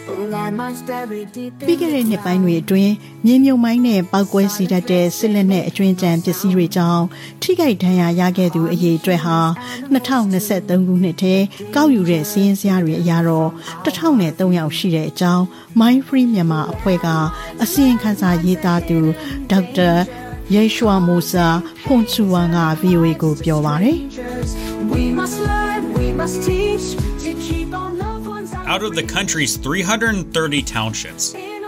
ပြီးခဲ့တဲ့နှစ်ပိုင်းတွေအတွင်းမြေမြုပ်မိုင်းနဲ့ပောက်ကွဲစေတတ်တဲ့စစ်လက်နက်အကျွင်းကြံပစ္စည်းတွေကြောင့်ထိခိုက်ဒဏ်ရာရခဲ့သူအရေအတွက်ဟာ2023ခုနှစ်ထဲကောက်ယူတဲ့စီးရင်စရာတွေအရတော့1300ယောက်ရှိတဲ့အကြောင်း Mind Free Myanmar အဖွဲ့ကအစီရင်ခံစာရေးသားသူဒေါက်တာယေရှွာမိုဆာဖွန်ချူဝမ်က VOA ကိုပြောပါတယ် Out of the country's 330 townships,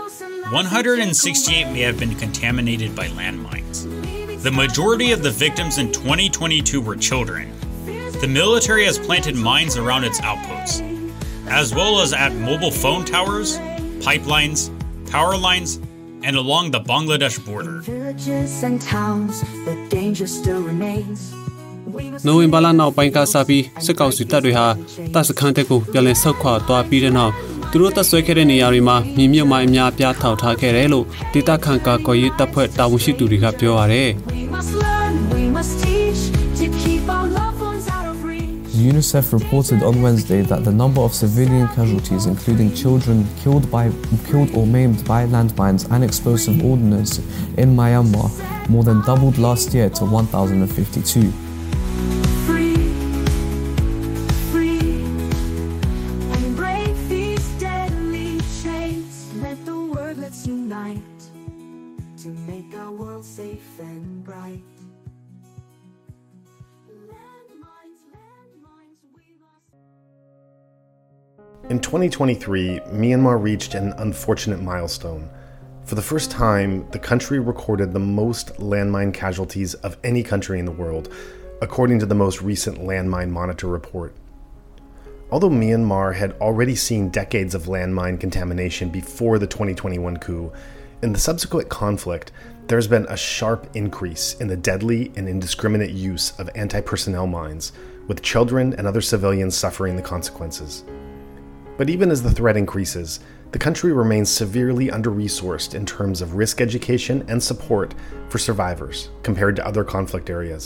168 may have been contaminated by landmines. The majority of the victims in 2022 were children. The military has planted mines around its outposts, as well as at mobile phone towers, pipelines, power lines, and along the Bangladesh border. No in Balana Banka Sabi, Sakausi Tadriha, Tasakanteko, Pialen Sakwa, Toa Pidena, Turuta Swekere Yarima, Mimio Maimia Piata Takerelo, Tita Kanka Koyita Pet Tamushi to Ricapioare. UNICEF reported on Wednesday that the number of civilian casualties, including children killed or maimed by landmines and explosive ordnance in Myanmar, more than doubled last year to 1,052. In 2023, Myanmar reached an unfortunate milestone. For the first time, the country recorded the most landmine casualties of any country in the world, according to the most recent Landmine Monitor report. Although Myanmar had already seen decades of landmine contamination before the 2021 coup, in the subsequent conflict, there has been a sharp increase in the deadly and indiscriminate use of anti-personnel mines, with children and other civilians suffering the consequences. But even as the threat increases, the country remains severely under-resourced in terms of risk education and support for survivors compared to other conflict areas.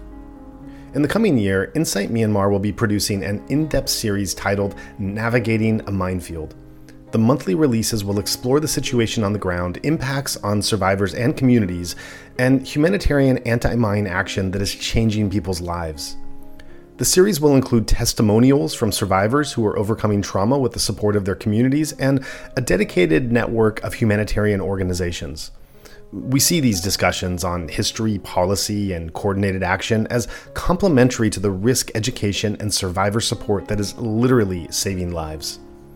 In the coming year, Insight Myanmar will be producing an in-depth series titled Navigating a Minefield. The monthly releases will explore the situation on the ground, impacts on survivors and communities, and humanitarian anti-mine action that is changing people's lives. The series will include testimonials from survivors who are overcoming trauma with the support of their communities and a dedicated network of humanitarian organizations. We see these discussions on history, policy, and coordinated action as complementary to the risk education and survivor support that is literally saving lives.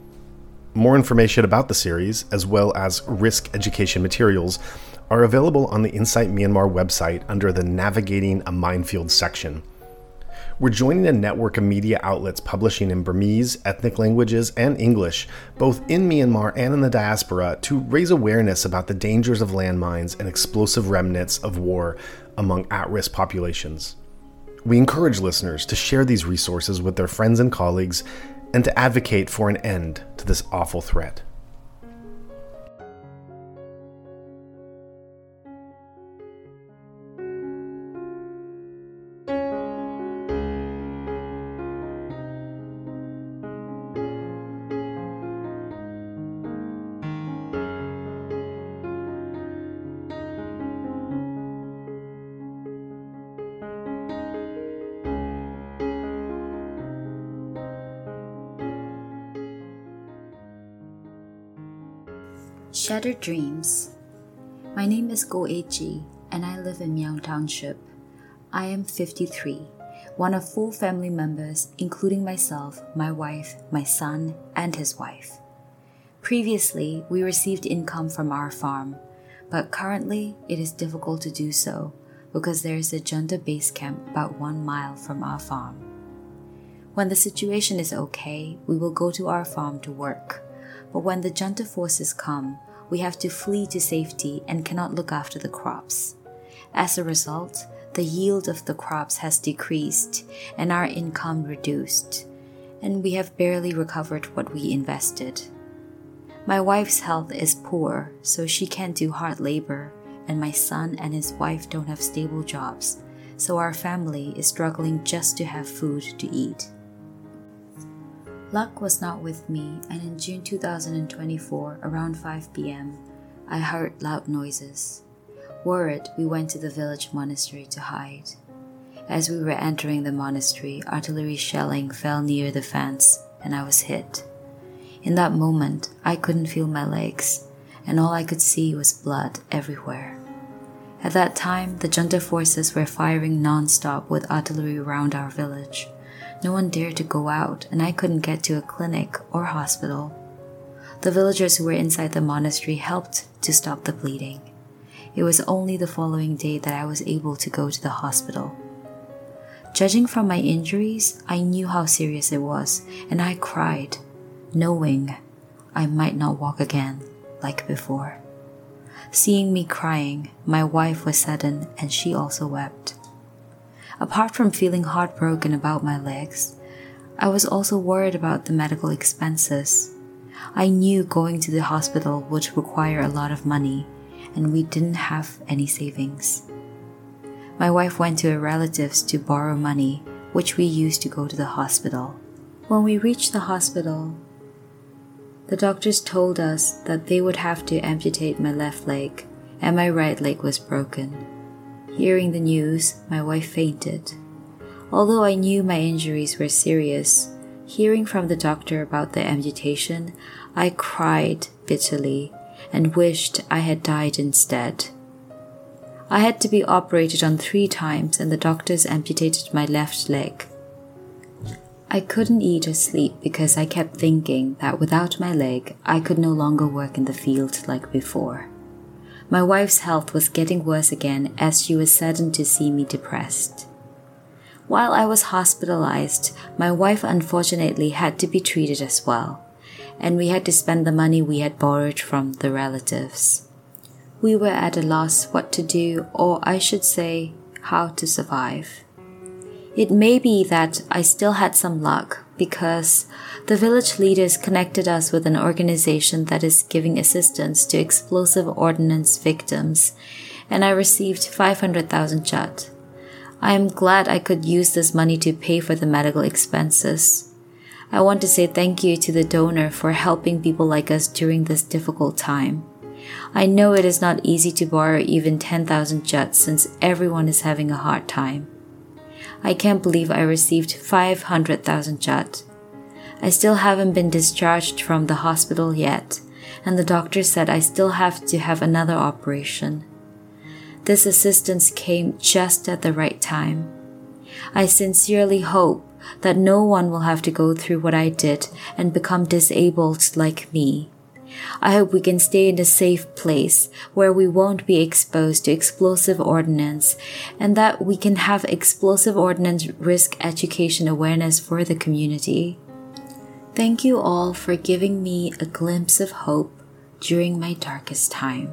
More information about the series, as well as risk education materials, are available on the Insight Myanmar website under the Navigating a Minefield section. We're joining a network of media outlets publishing in Burmese, ethnic languages, and English, both in Myanmar and in the diaspora, to raise awareness about the dangers of landmines and explosive remnants of war among at-risk populations. We encourage listeners to share these resources with their friends and colleagues and to advocate for an end to this awful threat. Shattered Dreams. My name is Go Eji, and I live in Myang Township. I am 53, one of 4 family members, including myself, my wife, my son, and his wife. Previously, we received income from our farm, but currently it is difficult to do so because there is a junta base camp about 1 mile from our farm. When the situation is okay, we will go to our farm to work, but when the junta forces come, we have to flee to safety and cannot look after the crops. As a result, the yield of the crops has decreased and our income reduced, and we have barely recovered what we invested. My wife's health is poor, so she can't do hard labor, and my son and his wife don't have stable jobs, so our family is struggling just to have food to eat. Luck was not with me, and in June 2024, around 5 p.m., I heard loud noises. Worried, we went to the village monastery to hide. As we were entering the monastery, artillery shelling fell near the fence, and I was hit. In that moment, I couldn't feel my legs, and all I could see was blood everywhere. At that time, the junta forces were firing non-stop with artillery around our village. No one dared to go out, and I couldn't get to a clinic or hospital. The villagers who were inside the monastery helped to stop the bleeding. It was only the following day that I was able to go to the hospital. Judging from my injuries, I knew how serious it was, and I cried, knowing I might not walk again like before. Seeing me crying, my wife was saddened and she also wept. Apart from feeling heartbroken about my legs, I was also worried about the medical expenses. I knew going to the hospital would require a lot of money, and we didn't have any savings. My wife went to her relatives to borrow money, which we used to go to the hospital. When we reached the hospital, the doctors told us that they would have to amputate my left leg, and my right leg was broken. Hearing the news, my wife fainted. Although I knew my injuries were serious, hearing from the doctor about the amputation, I cried bitterly and wished I had died instead. I had to be operated on 3 times, and the doctors amputated my left leg. I couldn't eat or sleep because I kept thinking that without my leg, I could no longer work in the field like before. My wife's health was getting worse again as she was saddened to see me depressed. While I was hospitalized, my wife unfortunately had to be treated as well, and we had to spend the money we had borrowed from the relatives. We were at a loss what to do, or I should say, how to survive. It may be that I still had some luck because the village leaders connected us with an organization that is giving assistance to explosive ordnance victims, and I received 500,000 kyat. I am glad I could use this money to pay for the medical expenses. I want to say thank you to the donor for helping people like us during this difficult time. I know it is not easy to borrow even 10,000 kyat since everyone is having a hard time. I can't believe I received 500,000 kyat. I still haven't been discharged from the hospital yet, and the doctor said I still have to have another operation. This assistance came just at the right time. I sincerely hope that no one will have to go through what I did and become disabled like me. I hope we can stay in a safe place where we won't be exposed to explosive ordnance, and that we can have explosive ordnance risk education awareness for the community. Thank you all for giving me a glimpse of hope during my darkest time.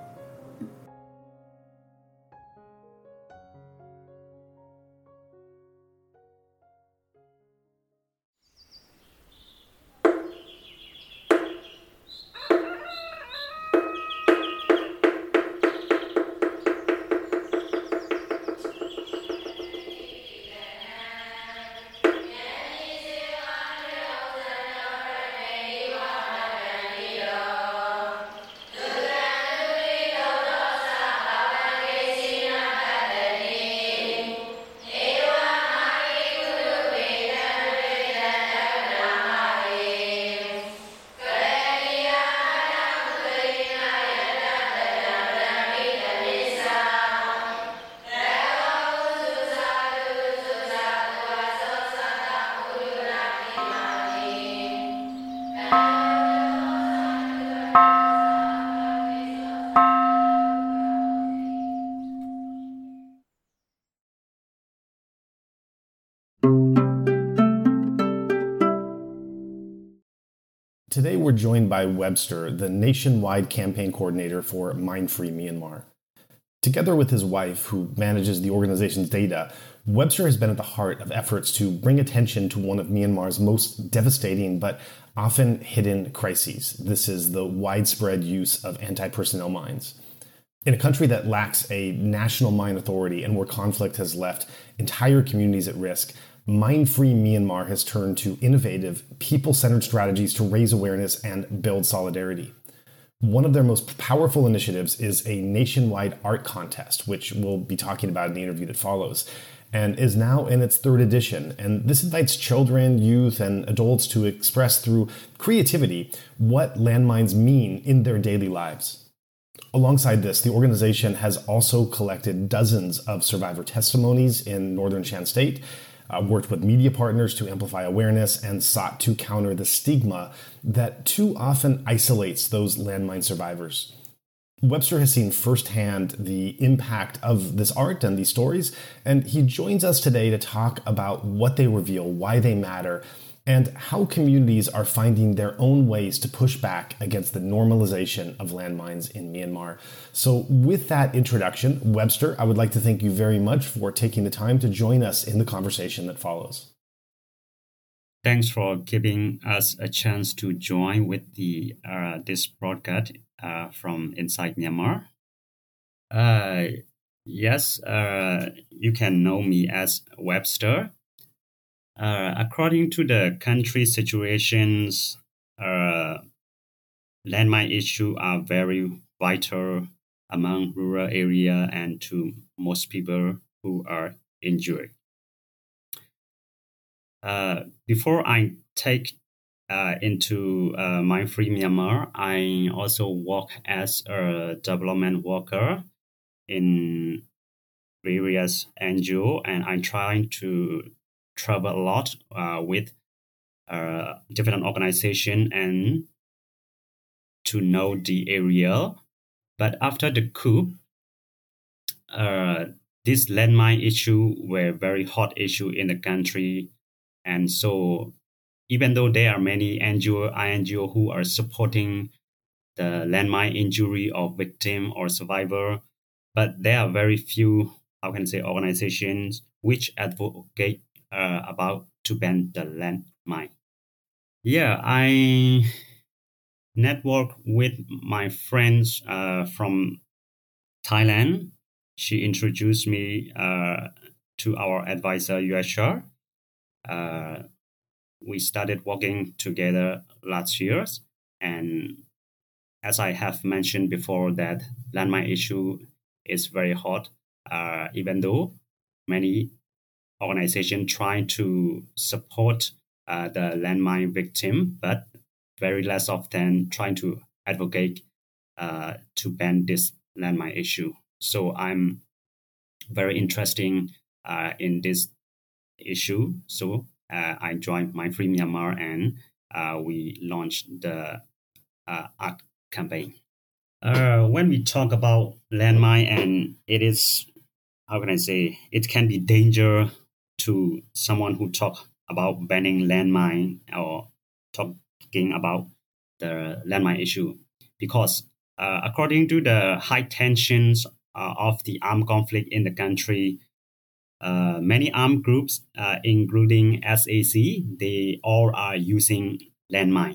Today we're joined by Webster, the nationwide campaign coordinator for Mind-Free Myanmar. Together with his wife, who manages the organization's data, Webster has been at the heart of efforts to bring attention to one of Myanmar's most devastating but often hidden crises. This is the widespread use of anti-personnel mines. In a country that lacks a national mine authority and where conflict has left entire communities at risk, Mine-Free Myanmar has turned to innovative, people-centered strategies to raise awareness and build solidarity. One of their most powerful initiatives is a nationwide art contest, which we'll be talking about in the interview that follows, and is now in its third edition. And this invites children, youth, and adults to express through creativity what landmines mean in their daily lives. Alongside this, the organization has also collected dozens of survivor testimonies in northern Shan State, worked with media partners to amplify awareness, and sought to counter the stigma that too often isolates those landmine survivors. Webster has seen firsthand the impact of this art and these stories, and he joins us today to talk about what they reveal, why they matter, and how communities are finding their own ways to push back against the normalization of landmines in Myanmar. So with that introduction, Webster, I would like to thank you very much for taking the time to join us in the conversation that follows. Thanks for giving us a chance to join with this broadcast from inside Myanmar. Yes, you can know me as Webster. According to the country situations, landmine issues are very vital among rural area and to most people who are injured. Before I take into Mine-Free Myanmar, I also work as a development worker in various NGO, and I'm trying to travel a lot with different organizations and to know the area. But after the coup, this landmine issue were very hot issue in the country. And so even though there are many INGO who are supporting the landmine injury of victim or survivor, but there are very few, organizations which advocate about to ban the landmine. Yeah, I network with my friends from Thailand. She introduced me to our advisor, Yuashar. We started working together last year. And as I have mentioned before, that landmine issue is very hot, even though many organizations try to support the landmine victim, but very less often trying to advocate to ban this landmine issue. So I'm very interested in this issue. So I joined Mine-Free Myanmar, and we launched the art campaign. When we talk about landmine, and it is, it can be danger to someone who talk about banning landmine or talking about the landmine issue, because according to the high tensions of the armed conflict in the country, many armed groups, including SAC, they all are using landmine.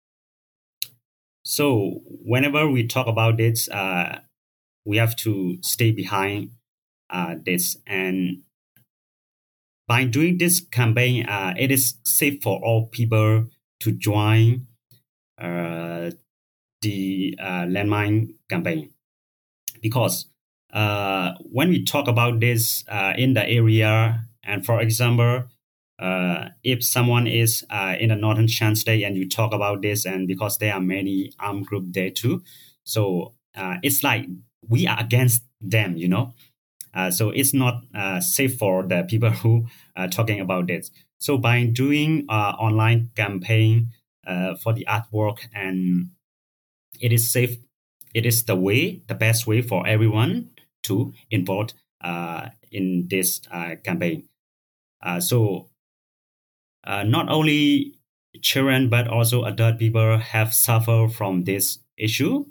So whenever we talk about this, we have to stay behind this. And by doing this campaign, it is safe for all people to join the landmine campaign. Because when we talk about this in the area, and for example, if someone is in the northern Shan State and you talk about this, and because there are many armed groups there too, so it's like we are against them, so it's not safe for the people who are talking about this. So by doing online campaign for the artwork, and it is safe, it is the best way for everyone to involve in this campaign. So not only children, but also adult people have suffered from this issue.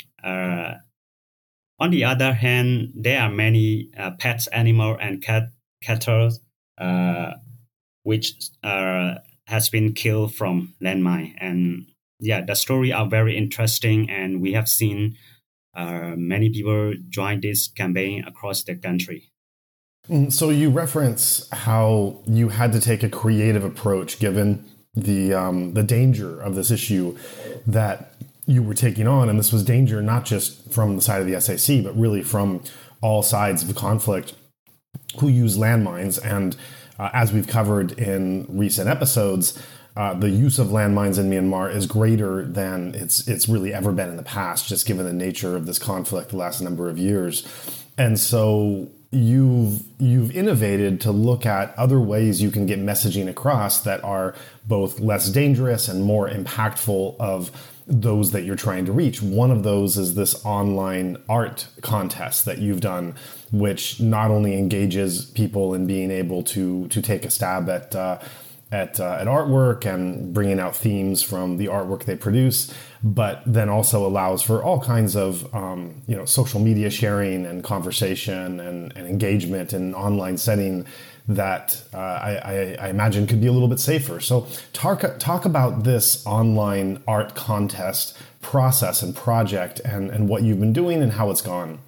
On the other hand, there are many pets, animal, and cattle which has been killed from landmine. And yeah, the story are very interesting, and we have seen many people join this campaign across the country. So you reference how you had to take a creative approach given the danger of this issue that you were taking on, and this was danger not just from the side of the SAC, but really from all sides of the conflict who use landmines. And as we've covered in recent episodes, the use of landmines in Myanmar is greater than it's really ever been in the past, just given the nature of this conflict the last number of years. And so you've innovated to look at other ways you can get messaging across that are both less dangerous and more impactful of those that you're trying to reach. One of those is this online art contest that you've done, which not only engages people in being able to take a stab at artwork and bringing out themes from the artwork they produce, but then also allows for all kinds of social media sharing and conversation and engagement in an online setting that I imagine could be a little bit safer. So talk about this online art contest process and project and what you've been doing and how it's gone.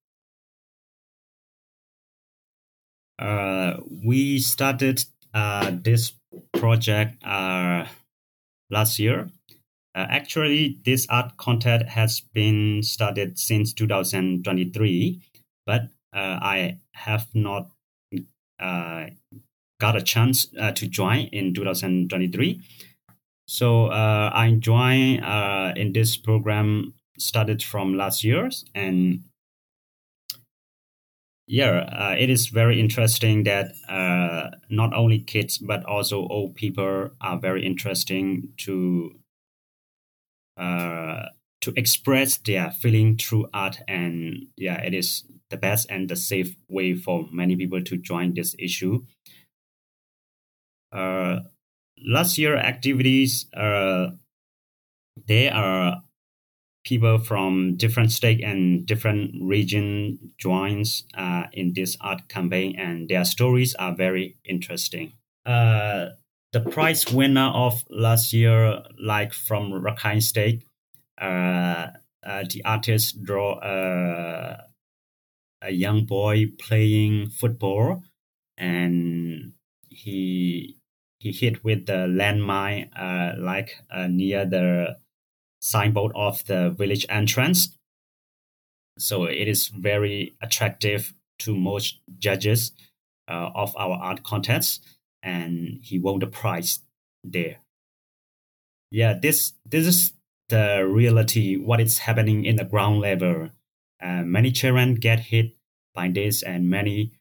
We started this project last year. Actually, this art contest has been started since 2023, but I have not got a chance to join in 2023. So I joined in this program started from last year, and it is very interesting that not only kids but also old people are very interesting to express their feeling through art, and it is the best and the safe way for many people to join this issue. Last year activities, there are people from different state and different region joins in this art campaign, and their stories are very interesting. The prize winner of last year, like from Rakhine State, the artist draw a young boy playing football, and he hit with the landmine near the signboard of the village entrance. So it is very attractive to most judges of our art contest, and he won the prize there. This is the reality, what is happening in the ground level. Many children get hit by this, and many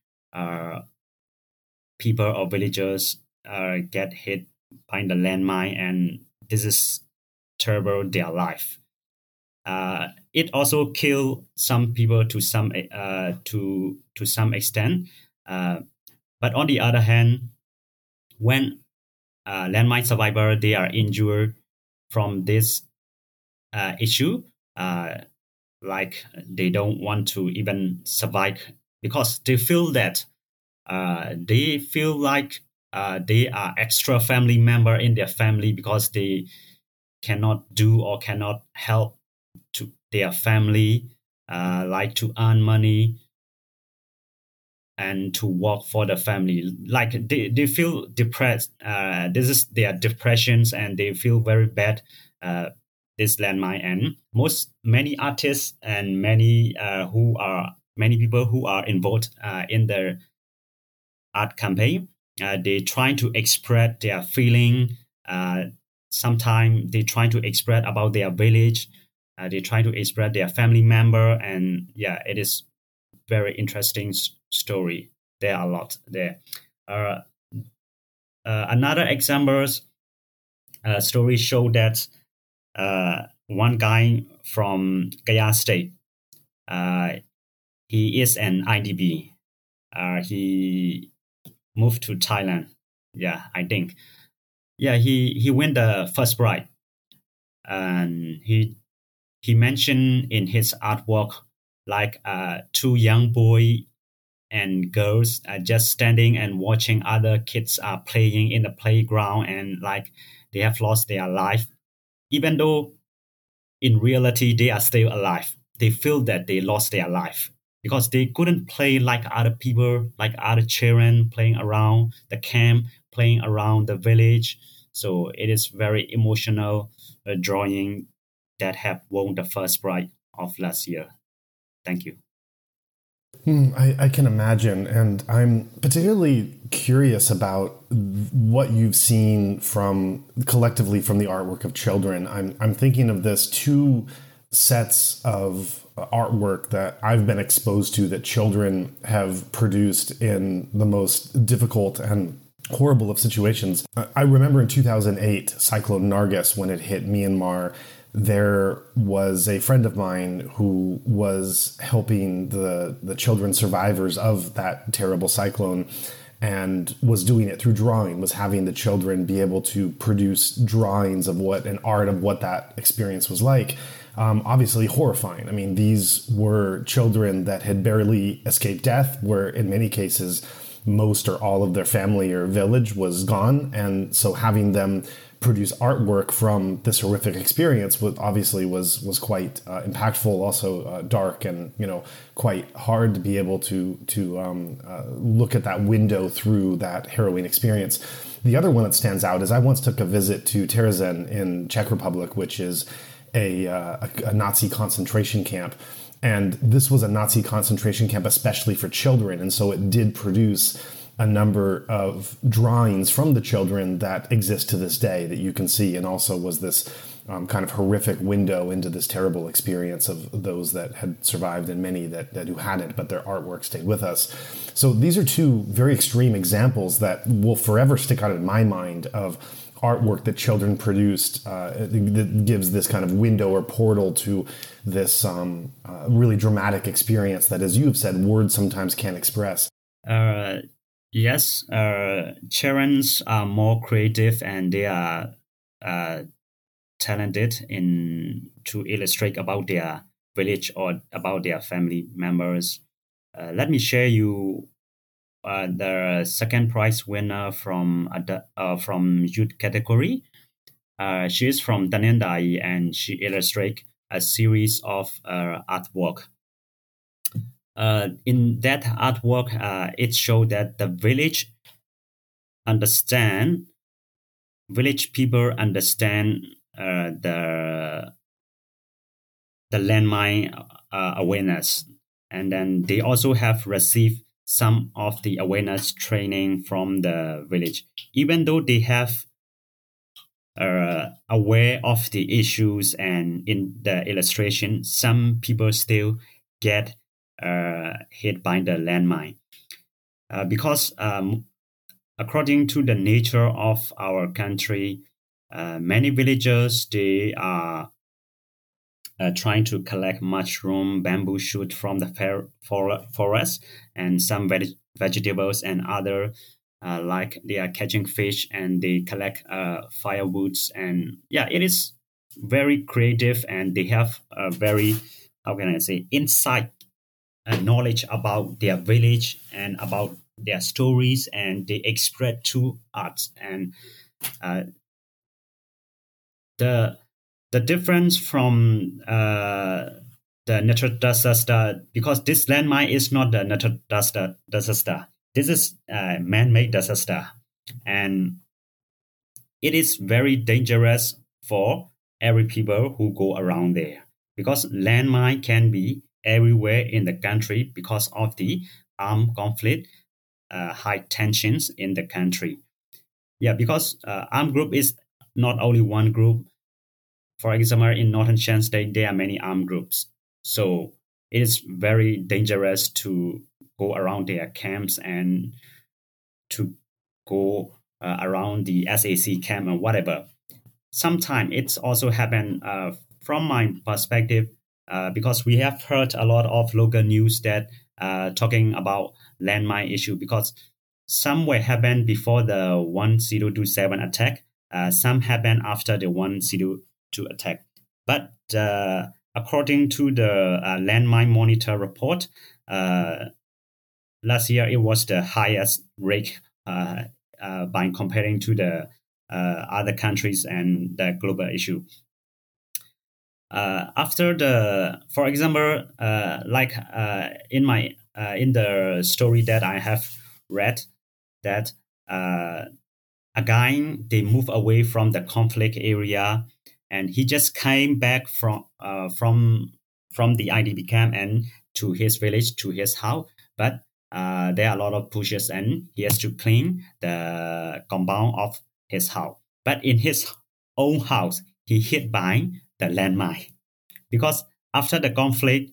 people or villagers get hit by the landmine, and this is terrible their life. It also kill some people to some extent. But on the other hand, when landmine survivor they are injured from this issue, like they don't want to even survive because they feel that they feel like they are extra family member in their family because they cannot do or cannot help to their family, like to earn money and to work for the family. Like they feel depressed. This is their depressions, and they feel very bad. This landmine, and many artists and many people who are involved in the art campaign, they try to express their feeling. Sometimes they try to express about their village. They try to express their family member, and it is very interesting story. There are a lot there. Another examples story show that one guy from Gaya State, he is an IDP. He moved to Thailand. I think. He won the first prize, and he mentioned in his artwork like two young boy and girls just standing and watching other kids are playing in the playground, and like they have lost their life, even though in reality they are still alive. They feel that they lost their life. because they couldn't play like other people, like other children playing around the camp, playing around the village. So it is very emotional drawing that have won the first prize of last year. Thank you. I can imagine, and I'm particularly curious about what you've seen collectively from the artwork of children. I'm thinking of this two sets of artwork that I've been exposed to that children have produced in the most difficult and horrible of situations. I remember in 2008, Cyclone Nargis, when it hit Myanmar, there was a friend of mine who was helping the children survivors of that terrible cyclone and was doing it through drawing, was having the children be able to produce drawings of what that experience was like. Obviously horrifying. I mean, these were children that had barely escaped death, where in many cases, most or all of their family or village was gone. And so having them produce artwork from this horrific experience was quite impactful, also dark, and quite hard to be able to look at that window through that harrowing experience. The other one that stands out is I once took a visit to Terezin in Czech Republic, which is a Nazi concentration camp. And this was a Nazi concentration camp especially for children. And so it did produce a number of drawings from the children that exist to this day that you can see, and also was this kind of horrific window into this terrible experience of those that had survived and many that who hadn't, but their artwork stayed with us. So these are two very extreme examples that will forever stick out in my mind of artwork that children produced that gives this kind of window or portal to this really dramatic experience that, as you have said, words sometimes can't express. Yes, children are more creative and they are talented to illustrate about their village or about their family members. Let me share you the second prize winner from youth category. She is from Danendai and she illustrates a series of artwork. In that artwork, it showed that the village people understand the landmine awareness, and then they also have received some of the awareness training from the village. Even though they have aware of the issues, and in the illustration, some people still get hit by the landmine. Because according to the nature of our country, many villagers, they are trying to collect mushroom, bamboo shoot from the forest, and some vegetables and other like they are catching fish and they collect firewoods. And it is very creative, and they have a very, insight knowledge about their village and about their stories, and they express through arts. And the difference from the natural disaster, because this landmine is not the natural disaster. This is a man-made disaster, and it is very dangerous for every people who go around there, because landmine can be everywhere in the country because of the armed conflict, high tensions in the country. Because armed group is not only one group. For example, in Northern Shan State, there are many armed groups. So it is very dangerous to go around their camps and to go around the SAC camp and whatever. Sometimes it's also happened from my perspective, because we have heard a lot of local news that talking about landmine issue, because some were happened before the 1027 attack, some happened after the 1022 attack. But according to the landmine monitor report, last year it was the highest rate by comparing to the other countries and the global issue. After for example, in the story that I have read, that again they move away from the conflict area, and he just came back from the IDP camp and to his village, to his house, but there are a lot of pushes and he has to clean the compound of his house. But in his own house, he hit by the landmine, because after the conflict,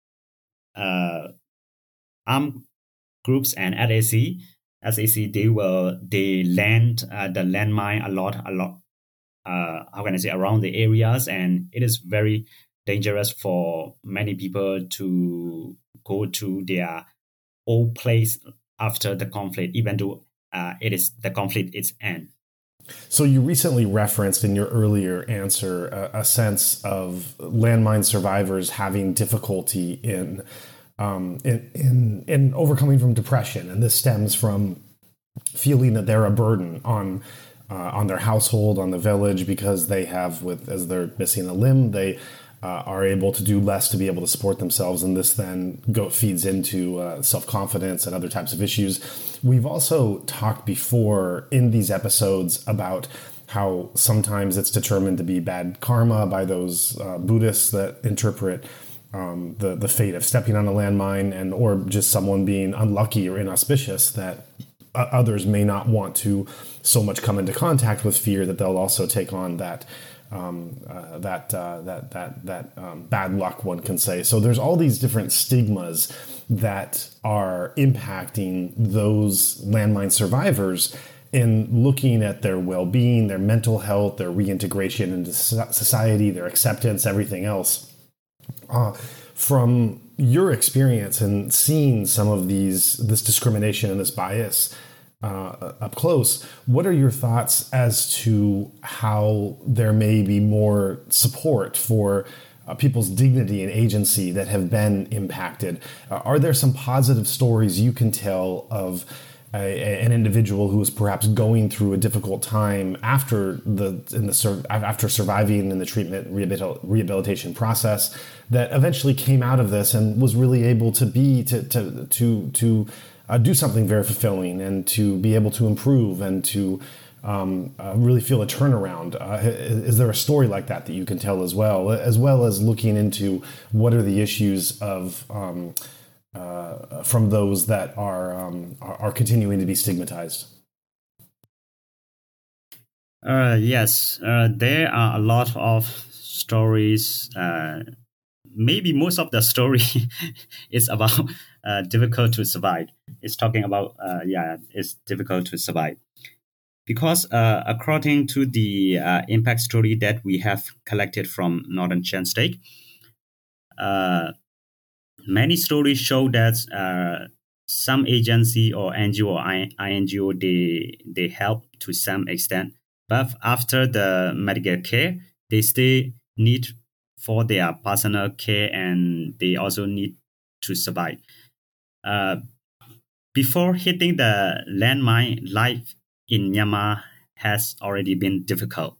armed groups and SAC, they land the landmine a lot. How can I say, around the areas, and it is very dangerous for many people to go to their old place after the conflict, even though the conflict is end. So you recently referenced in your earlier answer a sense of landmine survivors having difficulty in overcoming from depression, and this stems from feeling that they're a burden on their household, on the village, because they have, as they're missing a limb, they are able to do less to be able to support themselves, and this then feeds into self-confidence and other types of issues. We've also talked before in these episodes about how sometimes it's determined to be bad karma by those Buddhists that interpret the fate of stepping on a landmine, or just someone being unlucky or inauspicious, that others may not want to so much come into contact with fear that they'll also take on that bad luck, one can say. So there's all these different stigmas that are impacting those landmine survivors in looking at their well-being, their mental health, their reintegration into society, their acceptance, everything else. From your experience and seeing some of this discrimination and this bias up close, what are your thoughts as to how there may be more support for people's dignity and agency that have been impacted? Are there some positive stories you can tell of an individual who is perhaps going through a difficult time after surviving in the treatment rehabilitation process, that eventually came out of this and was really able to do something very fulfilling, and to be able to improve, and to really feel a turnaround? Is there a story like that you can tell as well as looking into what are the issues of from those that are continuing to be stigmatized? Yes, there are a lot of stories. Maybe most of the story is about difficult to survive. It's talking about it's difficult to survive, because according to the impact story that we have collected from Northern Chan State, many stories show that some agency or NGO or INGO, they help to some extent, but after the medical care, they still need for their personal care, and they also need to survive. Before hitting the landmine, life in Myanmar has already been difficult.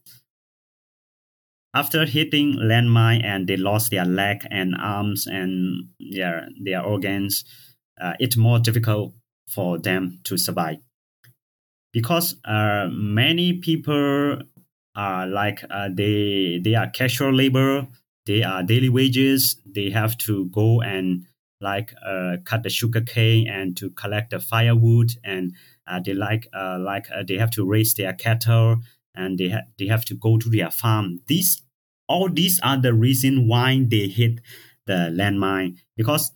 After hitting landmine and they lost their leg and arms and their organs, it's more difficult for them to survive, because many people are they are casual labor. They are daily wages. They have to go and cut the sugar cane and to collect the firewood, and they have to raise their cattle, and they have to go to their farm. All these are the reason why they hit the landmine, because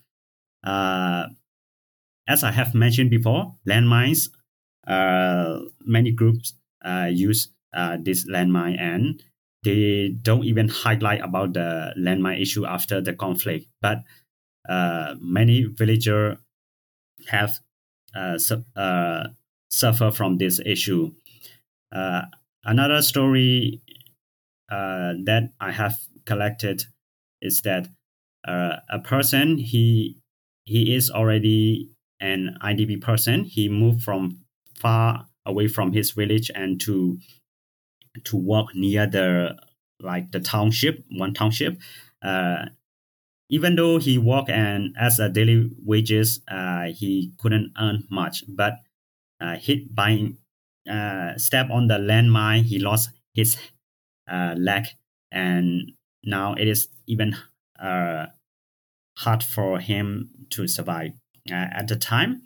as I have mentioned before, landmines, many groups use this landmine, and they don't even highlight about the landmine issue after the conflict. But many villagers have suffer from this issue. Another story that I have collected is that a person, he is already an IDP person. He moved from far away from his village and to work near the like the township, one township. Even though he worked and as a daily wages, he couldn't earn much. But hit by step on the landmine, he lost his leg, and now it is even hard for him to survive. At the time,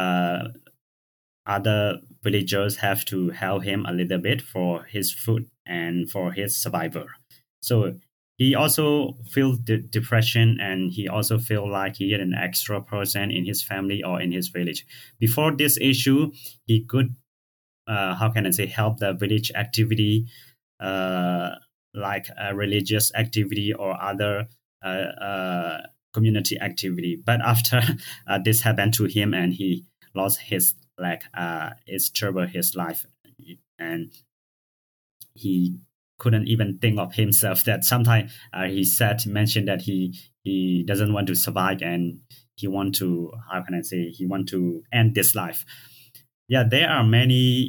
other villagers have to help him a little bit for his food and for his survival. So he also feels depression, and he also feels like he is an extra person in his family or in his village. Before this issue, he could, help the village activity, like a religious activity or other community activity. But after this happened to him and he lost his leg, it's troubled his life, and he couldn't even think of himself. That sometimes he mentioned that he doesn't want to survive and he want to end this life. Yeah, there are many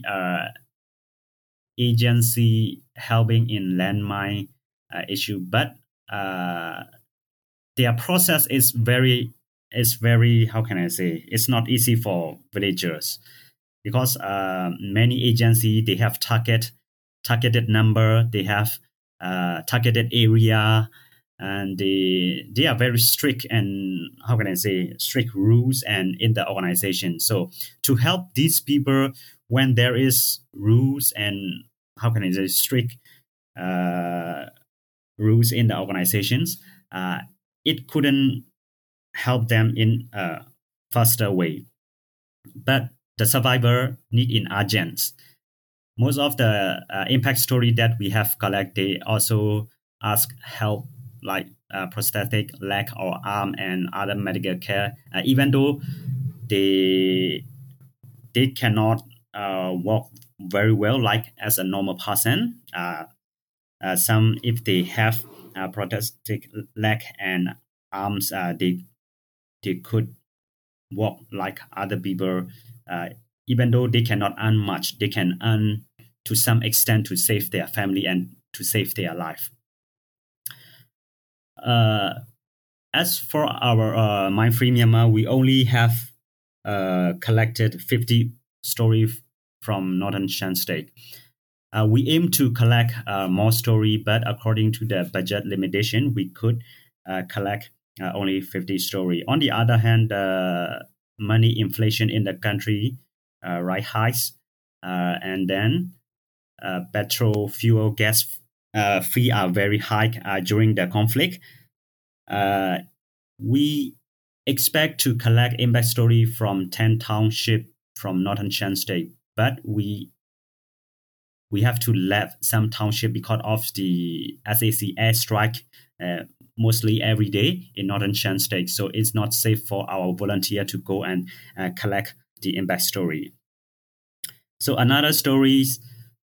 agency helping in landmine issue, but their process is very it's not easy for villagers, because many agencies, they have targeted number, they have targeted area, and they are very strict and strict rules and in the organization. So to help these people when there is rules and strict rules in the organizations, it couldn't help them in a faster way. But the survivor need in urgent. Most of the impact story that we have collected, they also ask help, like prosthetic leg or arm and other medical care, even though they cannot walk very well like as a normal person. Some, if they have prosthetic leg and arms, they could walk like other people. Even though they cannot earn much, they can earn to some extent to save their family and to save their life. As for our Mindfree Myanmar, we only have collected 50 stories from Northern Shan State. We aim to collect more stories, but according to the budget limitation, we could collect only 50 stories. On the other hand, money inflation in the country rise, and then petrol, fuel, gas fee are very high during the conflict. We expect to collect impact story from 10 townships from Northern Shan State, but we have to leave some township because of the SAC airstrike mostly every day in Northern Shan State. So it's not safe for our volunteer to go and collect the impact story. So another story is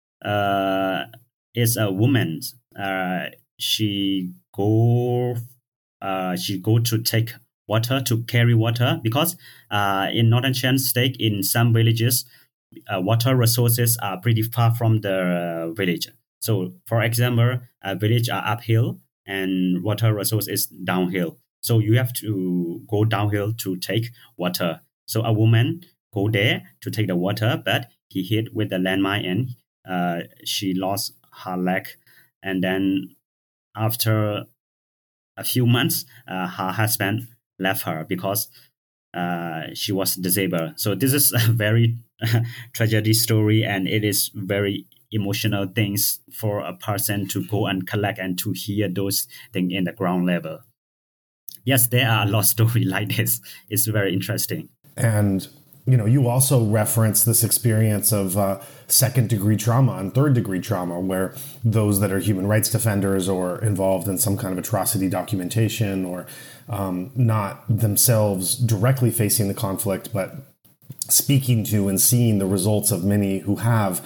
a woman. She go to take water, to carry water, because in Northern Shan State, in some villages, water resources are pretty far from the village. So, for example, a village are uphill and water resource is downhill. So you have to go downhill to take water. So a woman go there to take the water, but he hit with the landmine and she lost her leg. And then after a few months, her husband left her because she was disabled. So this is a very tragedy story, and it is very emotional things for a person to go and collect and to hear those things in the ground level. Yes, there are a lot of stories like this. It's very interesting. And you also reference this experience of second-degree trauma and third-degree trauma, where those that are human rights defenders or involved in some kind of atrocity documentation, or not themselves directly facing the conflict, but speaking to and seeing the results of many who have,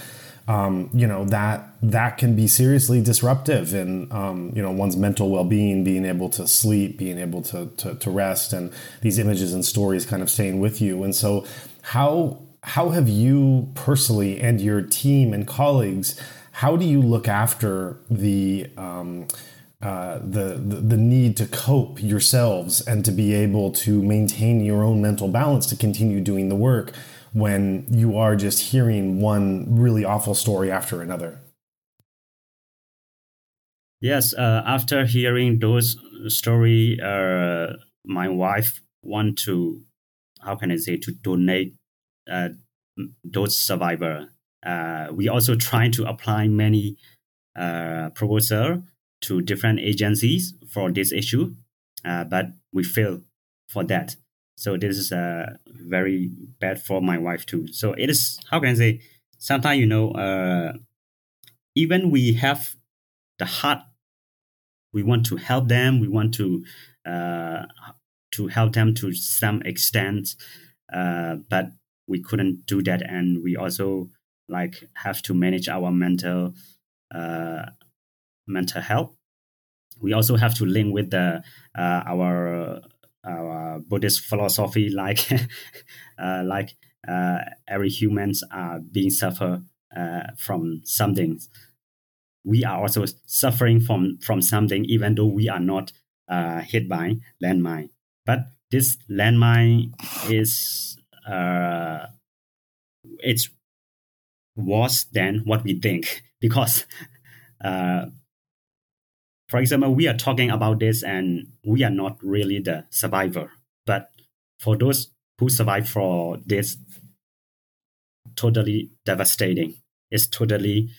that can be seriously disruptive in, one's mental well-being, being able to sleep, being able to rest, and these images and stories kind of staying with you. And so how have you personally and your team and colleagues, how do you look after the need to cope yourselves and to be able to maintain your own mental balance to continue doing the work when you are just hearing one really awful story after another? Yes, after hearing those story, my wife want to, to donate those survivor. We also trying to apply many proposal to different agencies for this issue, but we fail for that. So this is very bad for my wife too. So it is, sometimes, even we have the heart, we want to help them, we want to help them to some extent, but we couldn't do that, and we also have to manage our mental health. We also have to link with our Buddhist philosophy, every humans are being suffer from something. We are also suffering from something, even though we are not hit by landmine. But this landmine is it's worse than what we think, because for example, we are talking about this and we are not really the survivor. But for those who survive for this, totally devastating. It's totally,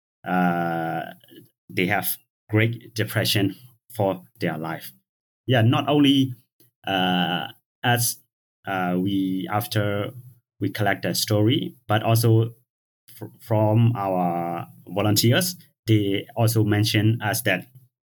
they have great depression for their life. Yeah, not only as after we collect the story, but also from our volunteers, they also mention us that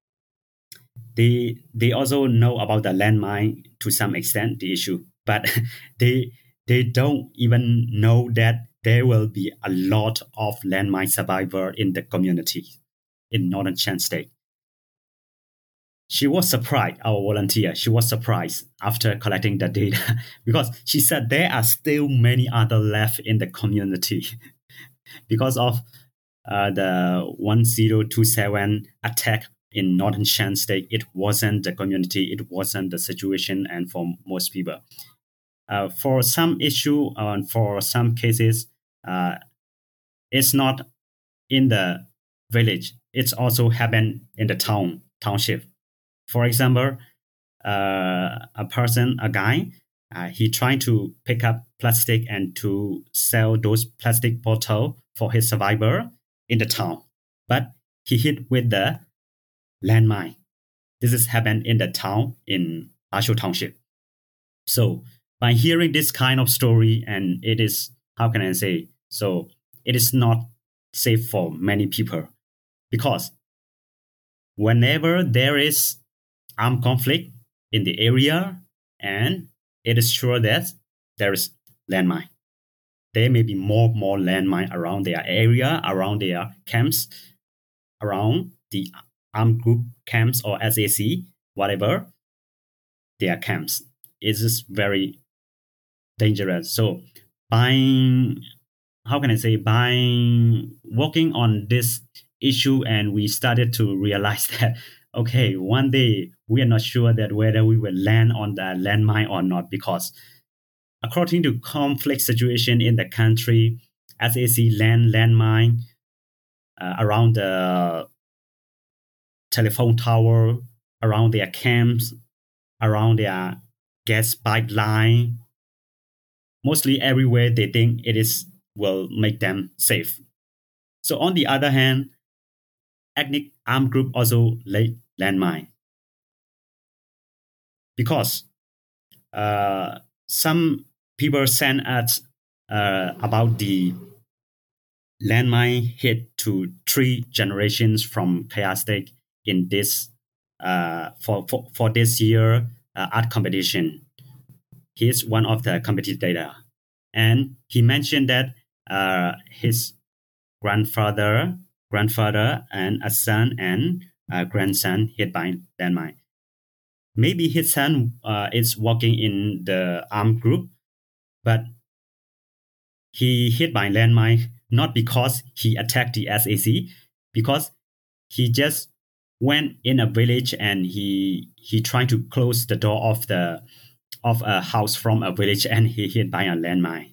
they also know about the landmine to some extent, the issue, but they don't even know that there will be a lot of landmine survivor in the community in Northern Shan State. She was surprised, our volunteer, she was surprised after collecting the data because she said there are still many other left in the community because of the 1027 attack in Northern Shan State. It wasn't the community, it wasn't the situation, and for most people. For some issue, for some cases, it's not in the village. It's also happened in the township. For example, a guy, he trying to pick up plastic and to sell those plastic bottles for his survivor in the town, but he hit with the landmine. This has happened in the town in Basho Township. So by hearing this kind of story, and it is, so it is not safe for many people, because whenever there is armed conflict in the area, and it is sure that there is landmine. There may be more landmine around their area, around their camps, around the armed group camps or SAC, whatever their camps. It is very dangerous. So by working on this issue, and we started to realize that, okay, one day we are not sure that whether we will land on the landmine or not, because according to conflict situation in the country, SAC landmine around the telephone tower, around their camps, around their gas pipeline, mostly everywhere they think it will make them safe. So on the other hand, ethnic armed group also lay landmine, because some people send us about the landmine hit to 3 generations from Kayah State in this for this year art competition. He's one of the competitor, and he mentioned that his grandfather and a son and a grandson hit by landmine. Maybe his son is working in the armed group, but he hit by landmine not because he attacked the SAC, because he just went in a village and he tried to close the door of a house from a village and he hit by a landmine.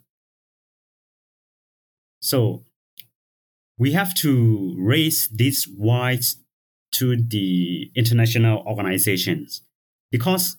So we have to raise these voice to the international organizations, because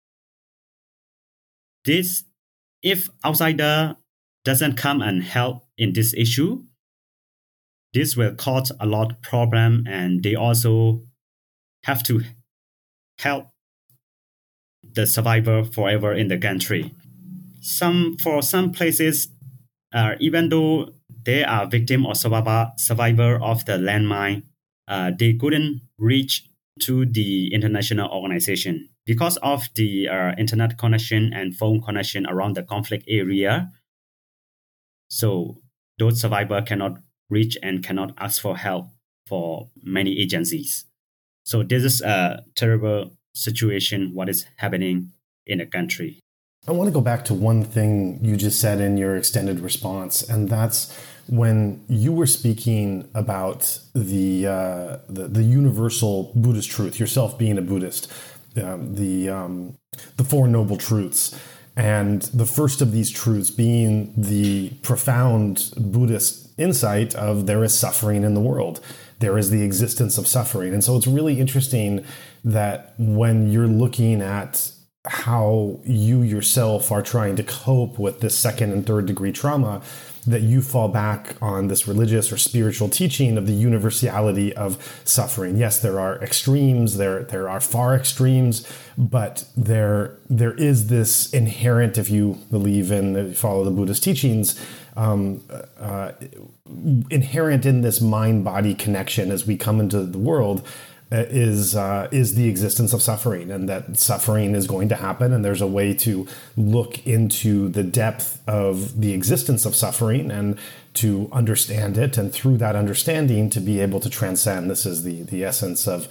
this, if outsider doesn't come and help in this issue, this will cause a lot of problem, and they also have to help the survivor forever in the country. For some places, even though they are victim or survivor of the landmine, they couldn't reach to the international organization because of the internet connection and phone connection around the conflict area. So those survivors cannot reach and cannot ask for help for many agencies. So this is a terrible situation, what is happening in the country. I want to go back to one thing you just said in your extended response, and that's when you were speaking about the universal Buddhist truth, yourself being a Buddhist, the Four Noble Truths, and the first of these truths being the profound Buddhist insight of there is suffering in the world. There is the existence of suffering. And so it's really interesting that when you're looking at how you yourself are trying to cope with this second and third degree trauma, that you fall back on this religious or spiritual teaching of the universality of suffering. Yes, there are extremes, there are far extremes, but there is this inherent, if you believe in, if you follow the Buddhist teachings, inherent in this mind-body connection as we come into the world, is the existence of suffering, and that suffering is going to happen, and there's a way to look into the depth of the existence of suffering and to understand it, and through that understanding to be able to transcend. This is the essence of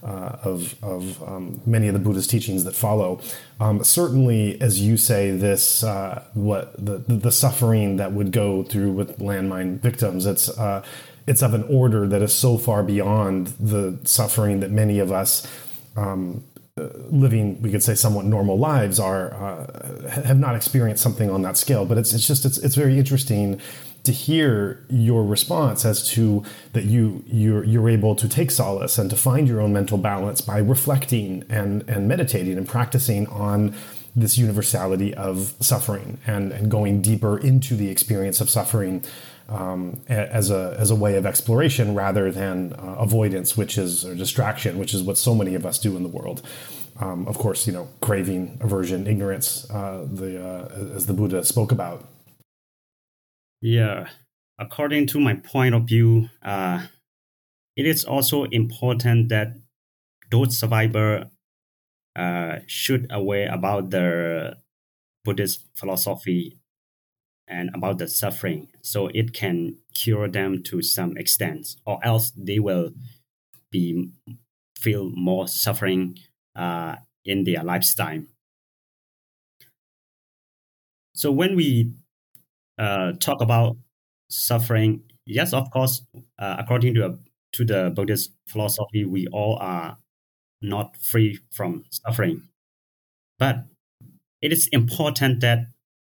many of the Buddhist teachings that follow. Certainly, as you say, this what the suffering that would go through with landmine victims, it's of an order that is so far beyond the suffering that many of us living, we could say, somewhat normal lives have not experienced something on that scale. But it's very interesting to hear your response as to that you're able to take solace and to find your own mental balance by reflecting and meditating and practicing on this universality of suffering and going deeper into the experience of suffering as a way of exploration rather than avoidance, or distraction, which is what so many of us do in the world. Of course, craving, aversion, ignorance, as the Buddha spoke about. Yeah, according to my point of view, it is also important that those survivors should aware about the Buddhist philosophy and about the suffering, so it can cure them to some extent, or else they will feel more suffering in their lifetime. So when we talk about suffering, yes, of course, according to the Buddhist philosophy, we all are not free from suffering. But it is important that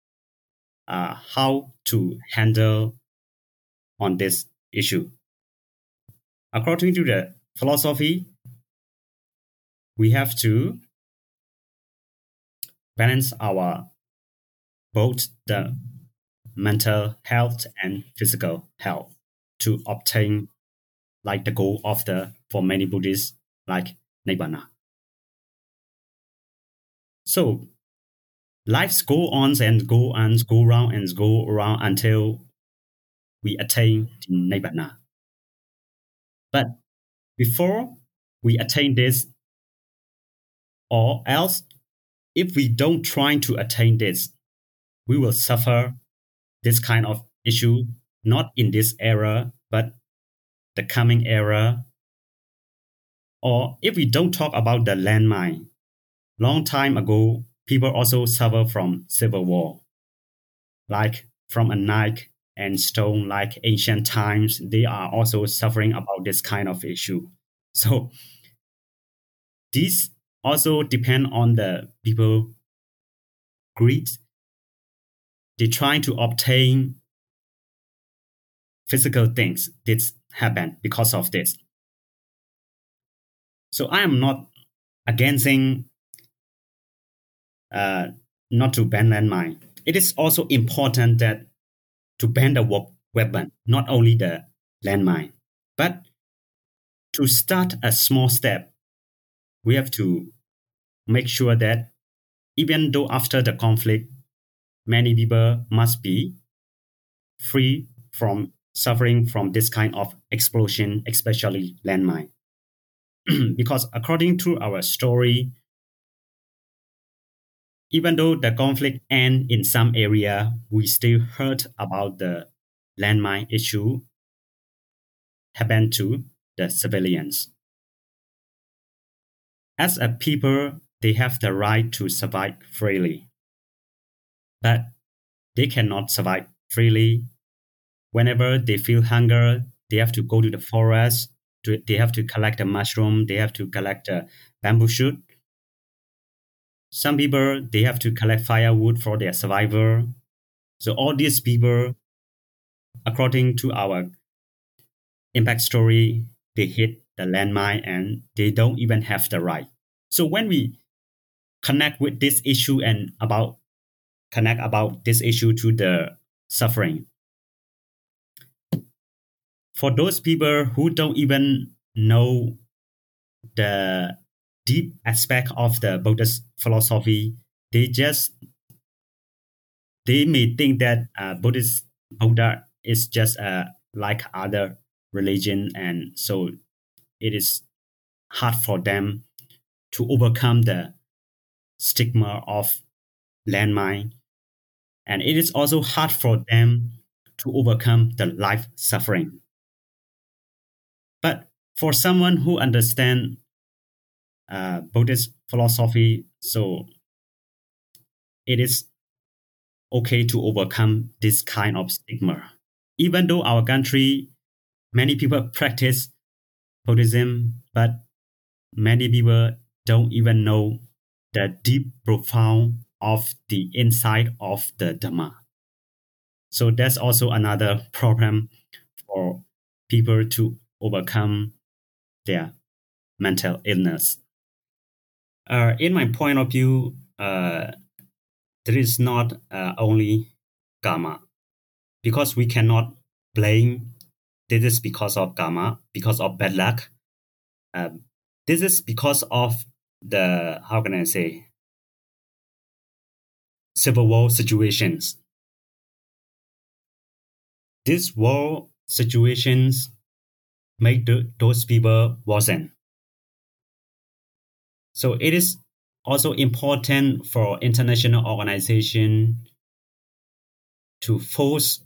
how to handle on this issue. According to the philosophy, we have to balance both the mental health and physical health to obtain the goal for many Buddhists, like Nibbana. So lives go on and go and go round and go around until we attain Nibbana. But before we attain this, or else if we don't try to attain this, we will suffer this kind of issue, not in this era, but the coming era. Or if we don't talk about the landmine, long time ago, people also suffer from civil war. Like from a night, and stone like ancient times, they are also suffering about this kind of issue. So these also depend on the people greed. They try to obtain physical things. This happen because of this. So I am not against not to ban landmine. It is also important that to ban the weapon, not only the landmine, but to start a small step. We have to make sure that even though after the conflict, many people must be free from suffering from this kind of explosion, especially landmine. Because according to our story, even though the conflict ends in some area, we still heard about the landmine issue happen to the civilians. As a people, they have the right to survive freely. But they cannot survive freely. Whenever they feel hunger, they have to go to the forest, they have to collect a mushroom, they have to collect a bamboo shoot. Some people, they have to collect firewood for their survival. So all these people, according to our impact story, they hit the landmine and they don't even have the right. So when we connect with this issue and connect about this issue to the suffering, for those people who don't even know the deep aspect of the Buddhist philosophy, they may think that Buddha is just like other religion, and so it is hard for them to overcome the stigma of landmine, and it is also hard for them to overcome the life suffering. But for someone who understands Buddhist philosophy, so it is okay to overcome this kind of stigma. Even though our country, many people practice Buddhism, but many people don't even know the deep profound of the inside of the Dhamma. So that's also another problem for people to overcome their mental illness. In my point of view, there is not only karma, because we cannot blame this is because of karma, because of bad luck. This is because of the, how can I say, civil war situations. These war situations make those people worsen. So it is also important for international organization to force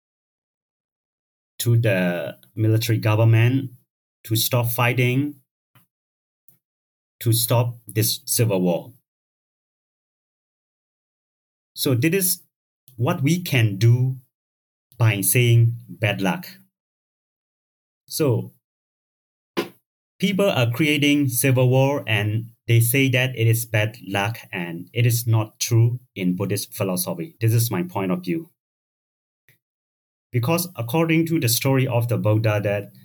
to the military government to stop fighting, to stop this civil war. So this is what we can do by saying bad luck. So people are creating civil war and they say that it is bad luck, and it is not true in Buddhist philosophy. This is my point of view. Because according to the story of the Buddha,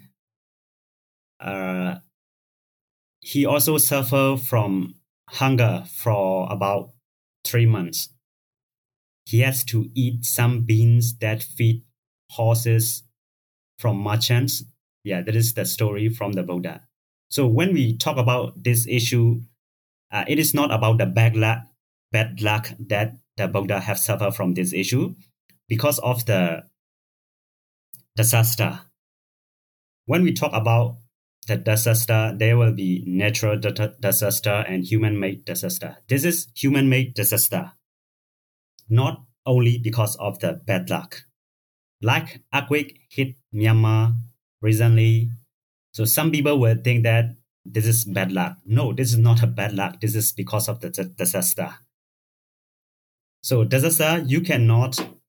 that he also suffered from hunger for about 3 months. He has to eat some beans that feed horses from merchants. Yeah, that is the story from the Buddha. So when we talk about this issue, it is not about the bad luck that the Buddha have suffered from this issue. Because of the disaster. When we talk about the disaster, there will be natural disaster and human-made disaster. This is human-made disaster, not only because of the bad luck. Like earthquake hit Myanmar recently, so some people will think that this is bad luck. No, this is not a bad luck. This is because of the disaster. So disaster, you cannot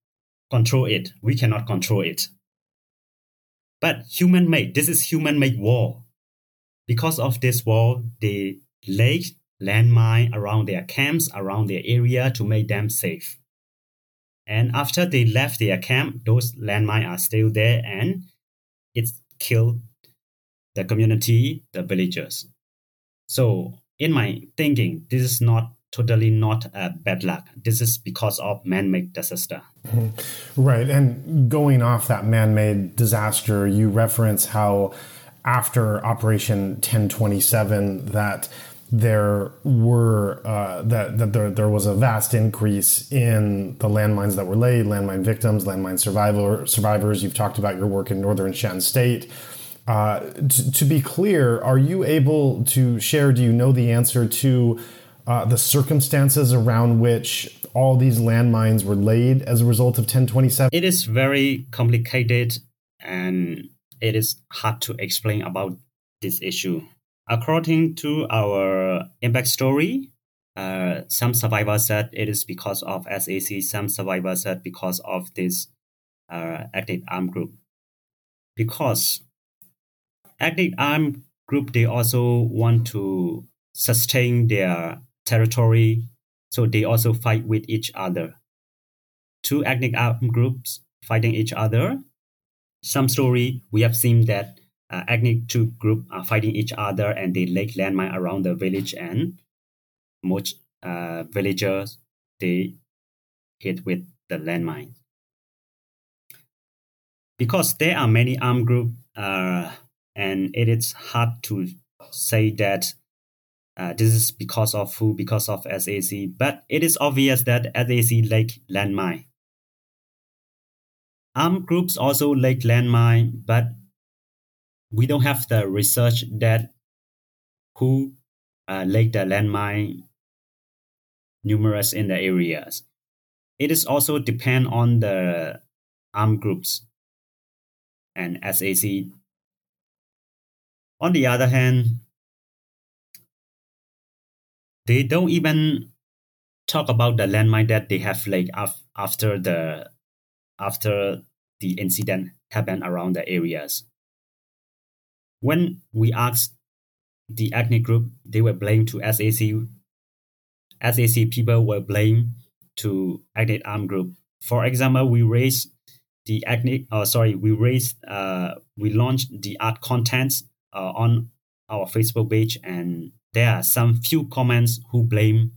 control it. We cannot control it. But human-made, this is human-made wall. Because of this wall, they laid landmine around their camps, around their area to make them safe. And after they left their camp, those landmines are still there and it killed the community, the villagers. So in my thinking, this is totally not a bad luck. This is because of man-made disaster. Mm-hmm. Right. And going off that man-made disaster, you reference how after Operation 1027 that there were there was a vast increase in the landmines that were laid, landmine victims, landmine survivors. You've talked about your work in northern Shan State. To be clear, are you able to share, do you know the answer to the circumstances around which all these landmines were laid as a result of 1027? It is very complicated and it is hard to explain about this issue. According to our impact story, some survivors said it is because of SAC. Some survivors said because of this active armed group. Because active armed group, they also want to sustain their territory, so they also fight with each other. Two active armed groups fighting each other. Some story we have seen that ethnic two groups are fighting each other and they lay landmine around the village, and most villagers they hit with the landmine. Because there are many armed groups and it is hard to say that this is because of who, because of SAC, but it is obvious that SAC laid landmine. Armed groups also laid landmine, but we don't have the research that who laid the landmine numerous in the areas. It is also depend on the armed groups and SAC. On the other hand, they don't even talk about the landmine that they have laid after the incident happened around the areas. When we asked the ethnic group, they were blamed to SAC. SAC people were blamed to ethnic armed group. For example, we launched the art contents on our Facebook page, and there are some few comments who blame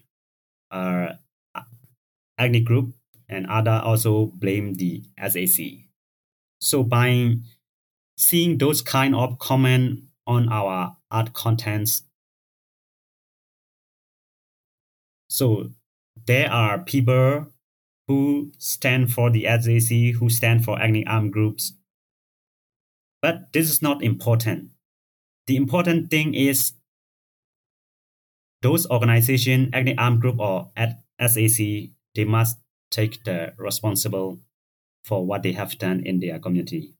ethnic group, and other also blame the SAC. So by seeing those kind of comment on our art contents, so there are people who stand for the SAC, who stand for ethnic armed groups. But this is not important. The important thing is those organizations, ethnic armed group or SAC, they must take the responsible for what they have done in their community.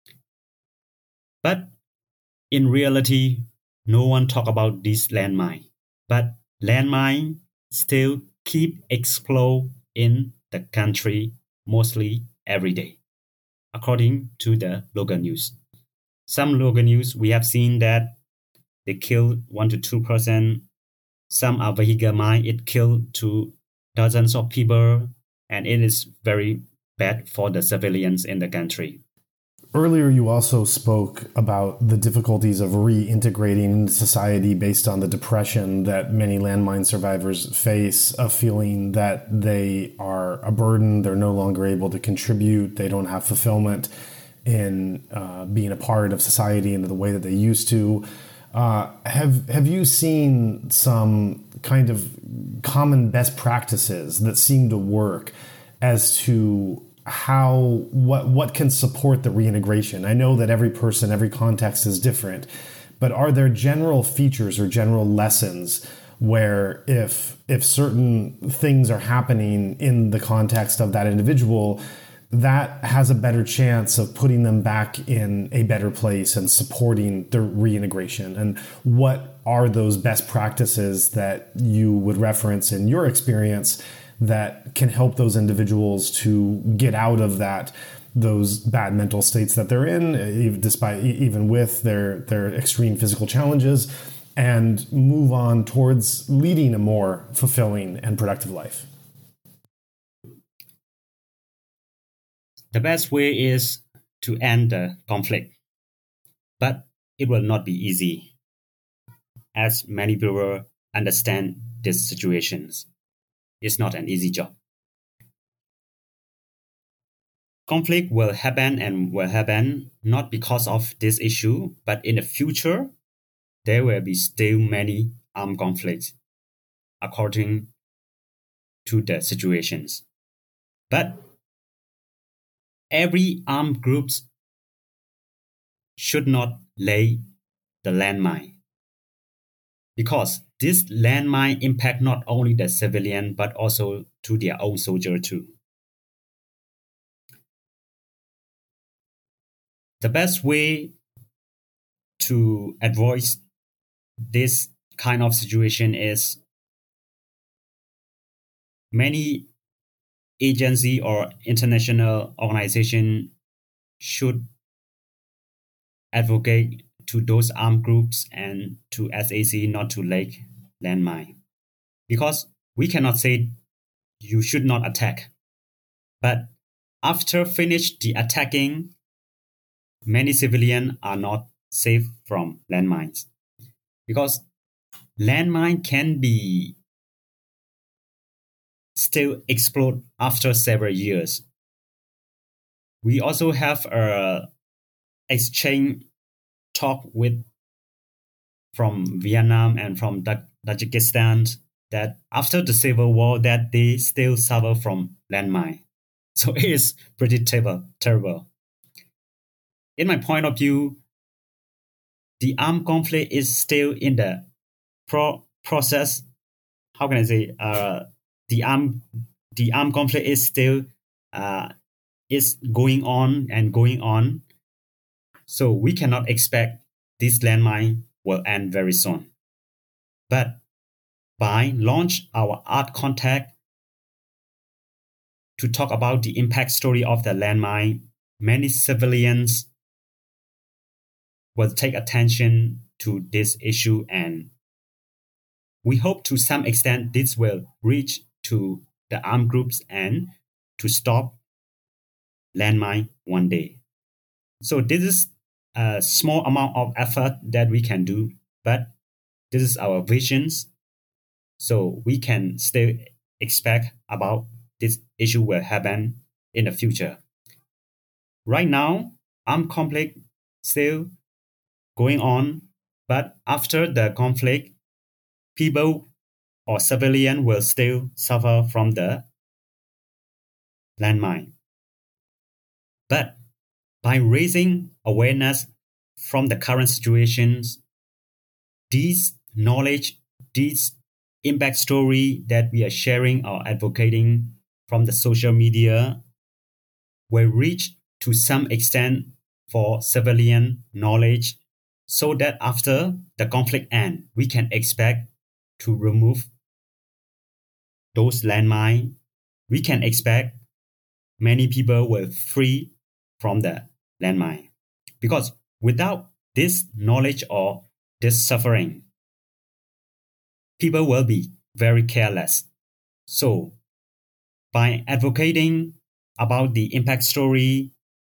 But in reality, no one talk about this landmine. But landmine still keep explode in the country mostly every day, according to the local news. Some local news, we have seen that they kill 1 to 2%. Some are vehicle mine, it killed to dozens of people, and it is very bad for the civilians in the country. Earlier, you also spoke about the difficulties of reintegrating into society based on the depression that many landmine survivors face, a feeling that they are a burden, they're no longer able to contribute, they don't have fulfillment in being a part of society in the way that they used to. Have you seen some kind of common best practices that seem to work as to what can support the reintegration? I know that every person, every context is different, but are there general features or general lessons where if certain things are happening in the context of that individual, that has a better chance of putting them back in a better place and supporting the reintegration? And what are those best practices that you would reference in your experience that can help those individuals to get out of those bad mental states that they're in, even with their extreme physical challenges, and move on towards leading a more fulfilling and productive life? The best way is to end the conflict, but it will not be easy, as many people understand these situations. It's not an easy job. Conflict will happen not because of this issue, but in the future, there will be still many armed conflicts according to the situations. But every armed groups should not lay the landmine, because this landmine impact not only the civilian but also to their own soldier too. The best way to avoid this kind of situation is many agency or international organization should advocate to those armed groups and to SAC not to lay landmine. Because we cannot say you should not attack. But after finish the attacking, many civilians are not safe from landmines. Because landmine can be still explode after several years. We also have a exchange talk from Vietnam and from Tajikistan that after the civil war that they still suffer from landmine. So it is pretty terrible. In my point of view, the armed conflict is still in the process. How can I say? The armed conflict is still is going on. So we cannot expect this landmine will end very soon. But by launch our art contact to talk about the impact story of the landmine, many civilians will take attention to this issue, and we hope to some extent this will reach to the armed groups and to stop landmine one day. So this is a small amount of effort that we can do, but this is our visions. So we can still expect about this issue will happen in the future. Right now, armed conflict still going on, but after the conflict, people or civilian will still suffer from the landmine. But by raising awareness from the current situations, these knowledge, these impact story that we are sharing or advocating from the social media will reach to some extent for civilian knowledge, so that after the conflict ends, we can expect to remove those landmines. We can expect many people will free from the landmine. Because without this knowledge or this suffering, people will be very careless. So by advocating about the impact story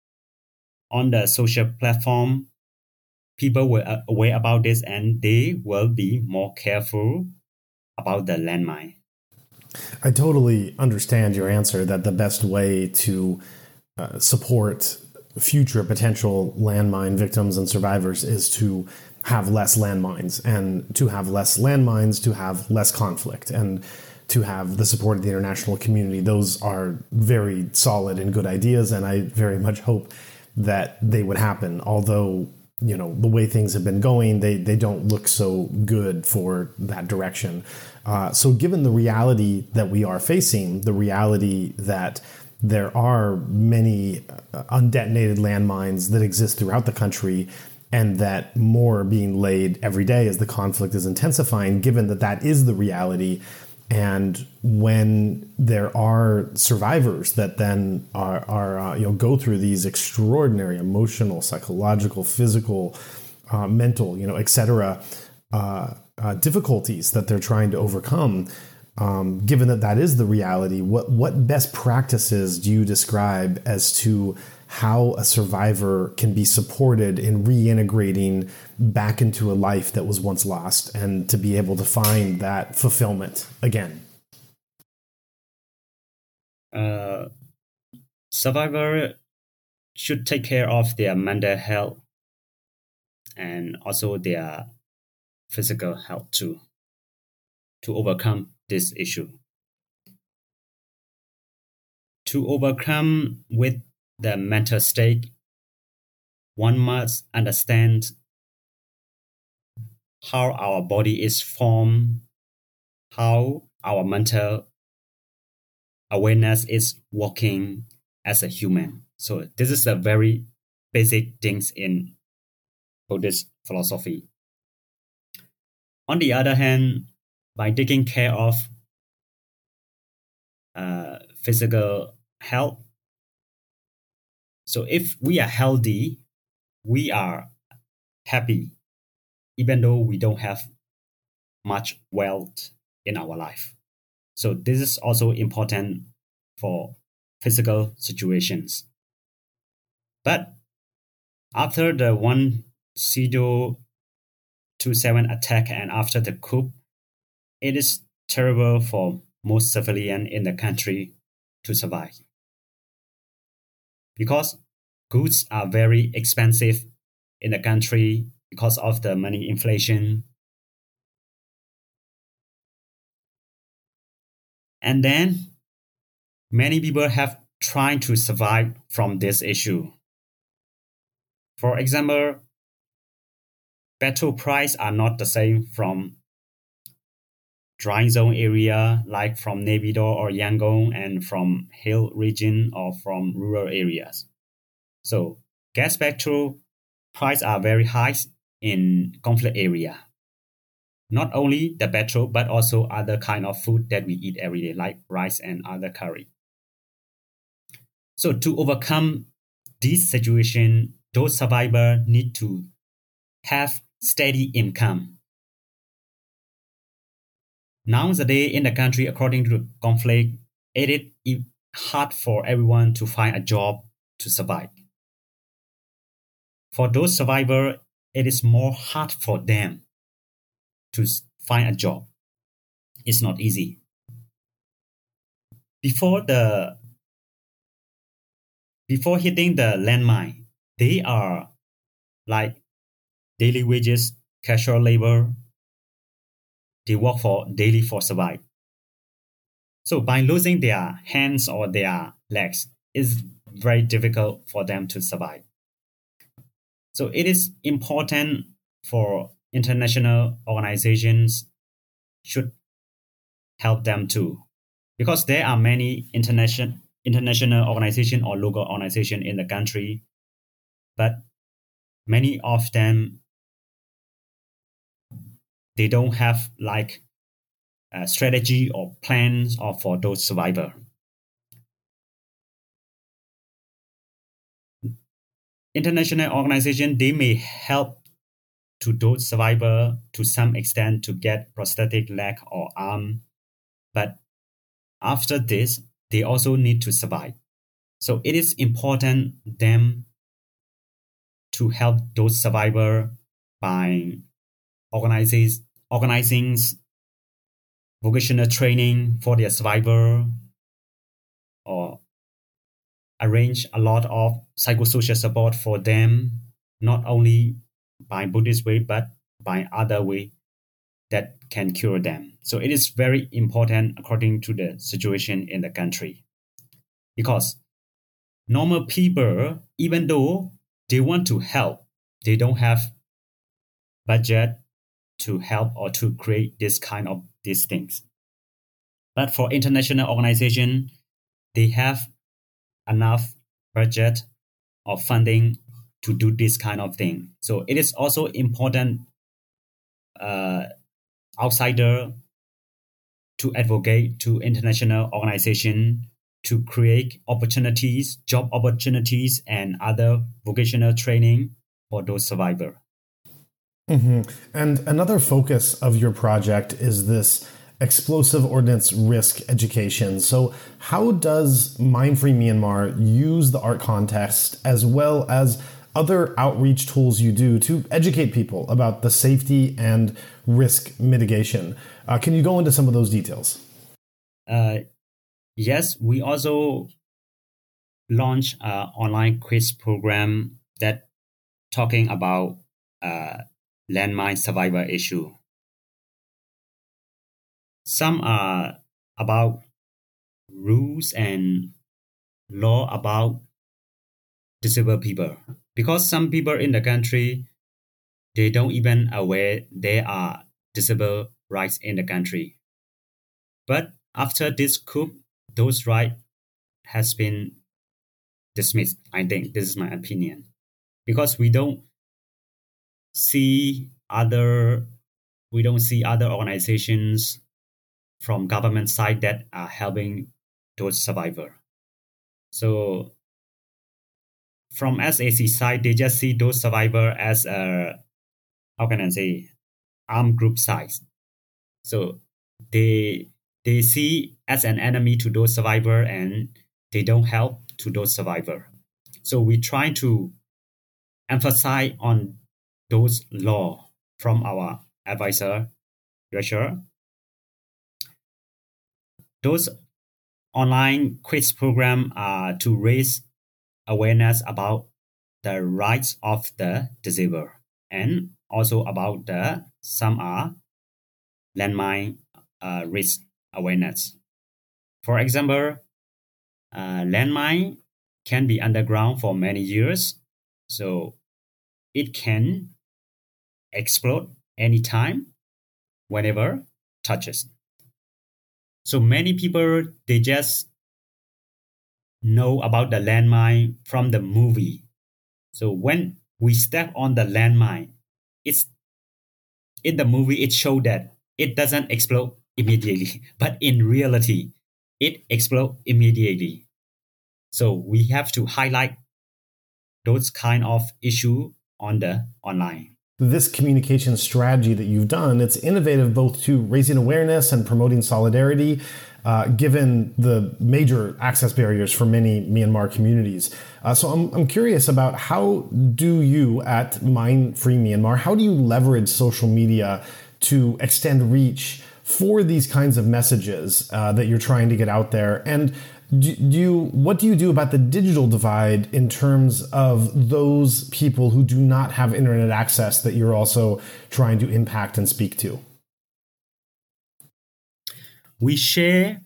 on the social platform, people will be aware about this and they will be more careful about the landmine. I totally understand your answer that the best way to support future potential landmine victims and survivors is to have less landmines, and to have less landmines, to have less conflict, and to have the support of the international community. Those are very solid and good ideas, and I very much hope that they would happen. Although, you know, the way things have been going, they don't look so good for that direction. So given the reality that we are facing, the reality that there are many undetonated landmines that exist throughout the country, and that more are being laid every day as the conflict is intensifying, given that that is the reality, And when there are survivors that then are go through these extraordinary emotional, psychological, physical, mental, etc. Difficulties that they're trying to overcome, given that is the reality, what best practices do you describe as to how a survivor can be supported in reintegrating back into a life that was once lost and to be able to find that fulfillment again? Survivor should take care of their mental health and also their physical health too, to overcome this issue. To overcome with the mental state, one must understand how our body is formed, how our mental awareness is working as a human. So this is a very basic things in Buddhist philosophy. On the other hand, by taking care of physical health, so if we are healthy, we are happy, even though we don't have much wealth in our life. So this is also important for physical situations. But after the 1027 attack and after the coup, it is terrible for most civilians in the country to survive. Because goods are very expensive in the country because of the money inflation. And then many people have tried to survive from this issue. For example, petrol prices are not the same from dry zone area like from Naypyidaw or Yangon and from hill region or from rural areas. So gas petrol prices are very high in conflict area. Not only the petrol, but also other kind of food that we eat every day, like rice and other curry. So to overcome this situation, those survivors need to have steady income. Nowadays in the country, according to the conflict, it is hard for everyone to find a job to survive. For those survivors, it is more hard for them to find a job. It's not easy. Before hitting the landmine, they are like daily wages, casual labor. They work for daily for survive. So by losing their hands or their legs, it's very difficult for them to survive. So it is important for international organizations should help them too, because there are many international organizations or local organizations in the country, but many of them, they don't have like a strategy or plans or for those survivors. International organizations, they may help to those survivors to some extent to get prosthetic leg or arm, but after this, they also need to survive. So it is important them to help those survivors by organizing vocational training for their survivor, or arrange a lot of psychosocial support for them, not only by Buddhist way, but by other way that can cure them. So it is very important according to the situation in the country. Because normal people, even though they want to help, they don't have budget to help or to create this kind of these things. But for international organization, they have enough budget or funding to do this kind of thing. So it is also important outsider to advocate to international organizations to create opportunities, job opportunities, and other vocational training for those survivors. Mm-hmm. And another focus of your project is this explosive ordnance risk education. So how does Mine Free Myanmar use the art contest as well as other outreach tools you do to educate people about the safety and risk mitigation? Can you go into some of those details? Yes, we also launched an online quiz program that talking about landmine survivor issue. Some are about rules and law about disabled people, because some people in the country, they don't even aware there are disabled rights in the country. But after this coup, those rights has been dismissed. I think this is my opinion, because we don't see other organizations from government side that are helping those survivors. So from SAC side, they just see those survivors as a, armed group size. So they see as an enemy to those survivors, and they don't help to those survivors. So we try to emphasize on those law from our advisor, Rachel. Those online quiz program are to raise awareness about the rights of the disabled, and also about some are landmine risk awareness. For example, landmine can be underground for many years, so it can explode anytime, whenever touches. So many people, they just know about the landmine from the movie. So when we step on the landmine, in the movie it showed that it doesn't explode immediately, but in reality, it explodes immediately. So we have to highlight those kind of issue on the online. This communication strategy that you've done, it's innovative both to raising awareness and promoting solidarity, given the major access barriers for many Myanmar communities. So I'm curious about how do you at Mine Free Myanmar, how do you leverage social media to extend reach for these kinds of messages that you're trying to get out there? And what do you do about the digital divide in terms of those people who do not have internet access that you're also trying to impact and speak to? We share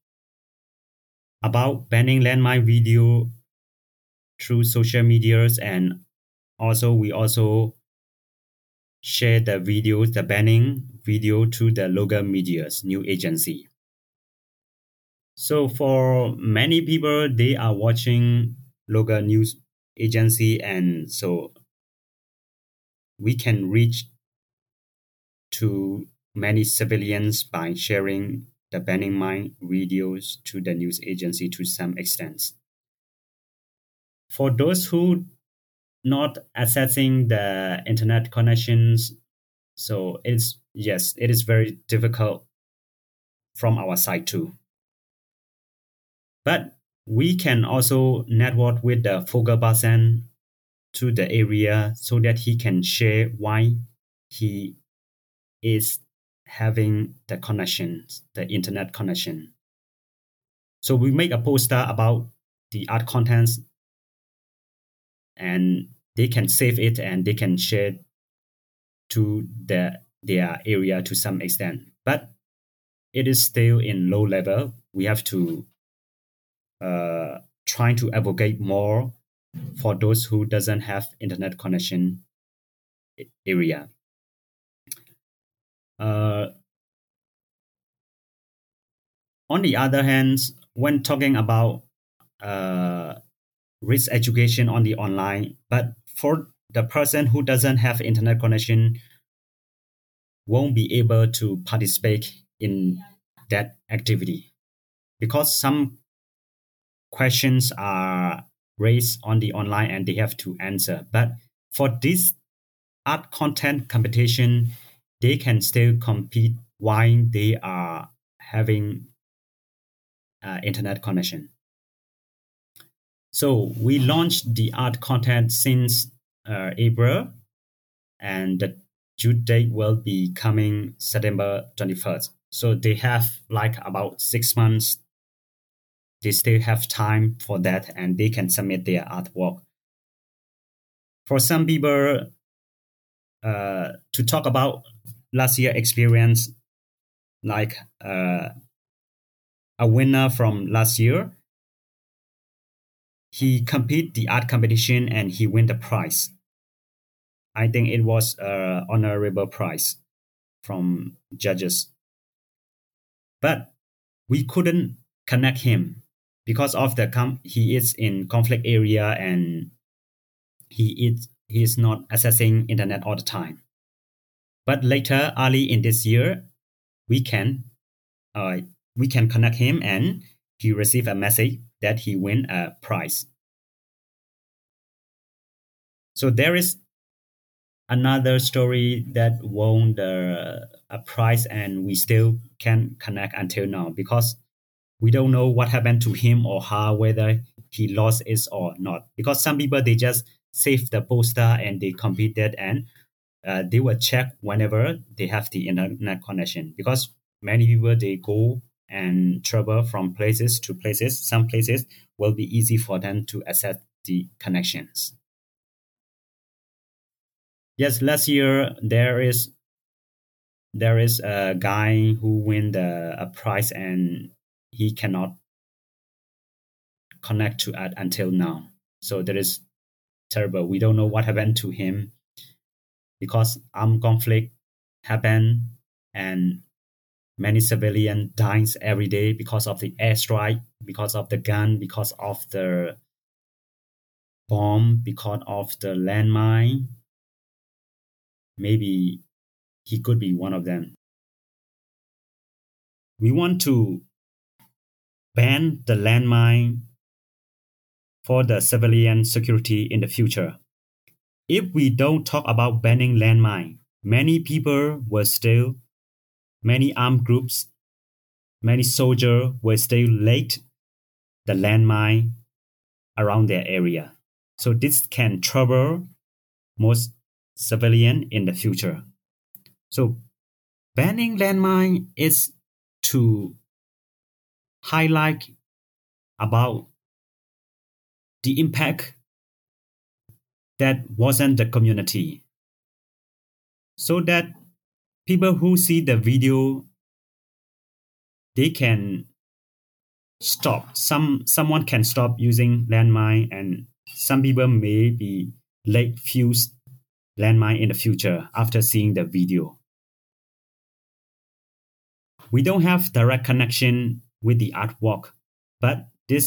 about banning landmine video through social medias, and we also share the banning video to the local media's news agency. So for many people, they are watching local news agency, and so we can reach to many civilians by sharing the banning mine videos to the news agency to some extent. For those who not accessing the internet connections, so it is very difficult from our side too. But we can also network with the focal person to the area so that he can share why he is having the connections, the internet connection. So we make a poster about the art contents, and they can save it and they can share to their area to some extent. But it is still in low level. We have to trying to advocate more for those who doesn't have internet connection area. On the other hand, when talking about risk education on the online, but for the person who doesn't have internet connection, won't be able to participate in that activity, because some questions are raised on the online and they have to answer. But for this art content competition, they can still compete while they are having internet connection. So we launched the art content since April, and the due date will be coming September 21st. So they have like about 6 months. They still have time for that, and they can submit their artwork. For some people, to talk about last year experience, like a winner from last year, he compete the art competition and he win the prize. I think it was an honorable prize from judges. But we couldn't connect him because of he is in conflict area and he is not accessing internet all the time. But later, early in this year, we can connect him and he received a message that he win a prize. So there is another story that won a prize and we still can connect until now, because we don't know what happened to him or her, whether he lost it or not. Because some people, they just save the poster and they competed, and they will check whenever they have the internet connection. Because many people, they go and travel from places to places. Some places will be easy for them to access the connections. Yes, last year there is a guy who win a prize and he cannot connect to it until now. So that is terrible. We don't know what happened to him, because armed conflict happened and many civilians dies every day because of the airstrike, because of the gun, because of the bomb, because of the landmine. Maybe he could be one of them. We want to ban the landmine for the civilian security in the future. If we don't talk about banning landmine, many people will still, many armed groups, many soldiers will still lay the landmine around their area. So this can trouble most civilian in the future. So banning landmine is to highlight about the impact that wasn't the community, so that people who see the video, they can stop. Someone can stop using landmine, and some people may be late fuse landmine in the future after seeing the video. We don't have direct connection with the artwork, but this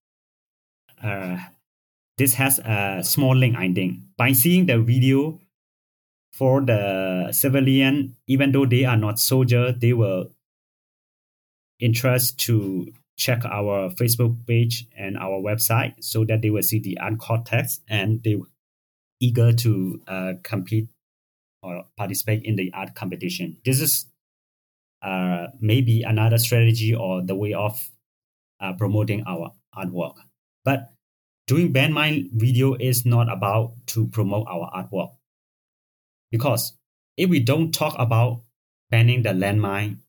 has a small link, I think. By seeing the video, for the civilian, even though they are not soldiers, they will interest to check our Facebook page and our website, so that they will see the art context and they were eager to compete or participate in the art competition. This is maybe another strategy or the way of promoting our artwork. But doing landmine video is not about to promote our artwork. Because if we don't talk about banning the landmine,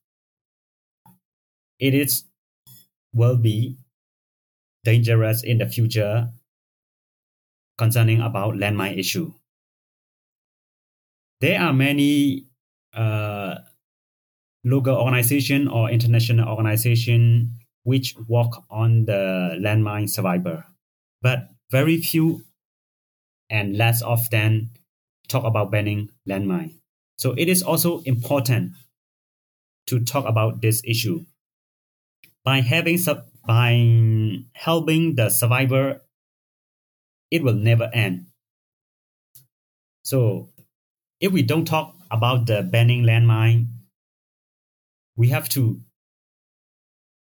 it will be dangerous in the future concerning about landmine issue. There are many local organization or international organization which work on the landmine survivor, but very few and less of them talk about banning landmine. So it is also important to talk about this issue. By helping the survivor, it will never end. So if we don't talk about the banning landmine, we have to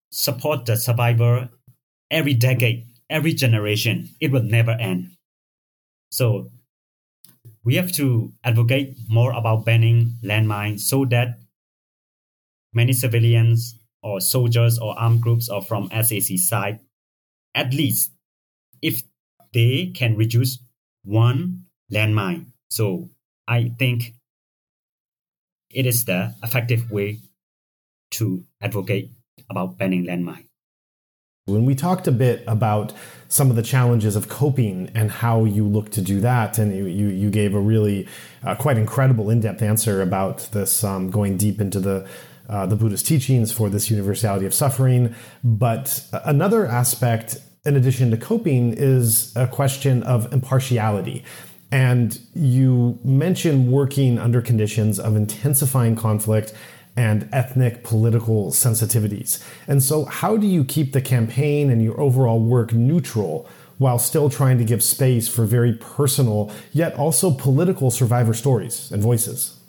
support the survivor every decade, every generation. It will never end. So we have to advocate more about banning landmines so that many civilians or soldiers or armed groups or from SAC side, at least if they can reduce one landmine. So I think it is the effective way to advocate about banning landmine. When we talked a bit about some of the challenges of coping and how you look to do that, and you gave a really quite incredible in-depth answer about this, going deep into the Buddhist teachings for this universality of suffering. But another aspect, in addition to coping, is a question of impartiality. And you mentioned working under conditions of intensifying conflict and ethnic political sensitivities. And so how do you keep the campaign and your overall work neutral while still trying to give space for very personal, yet also political survivor stories and voices?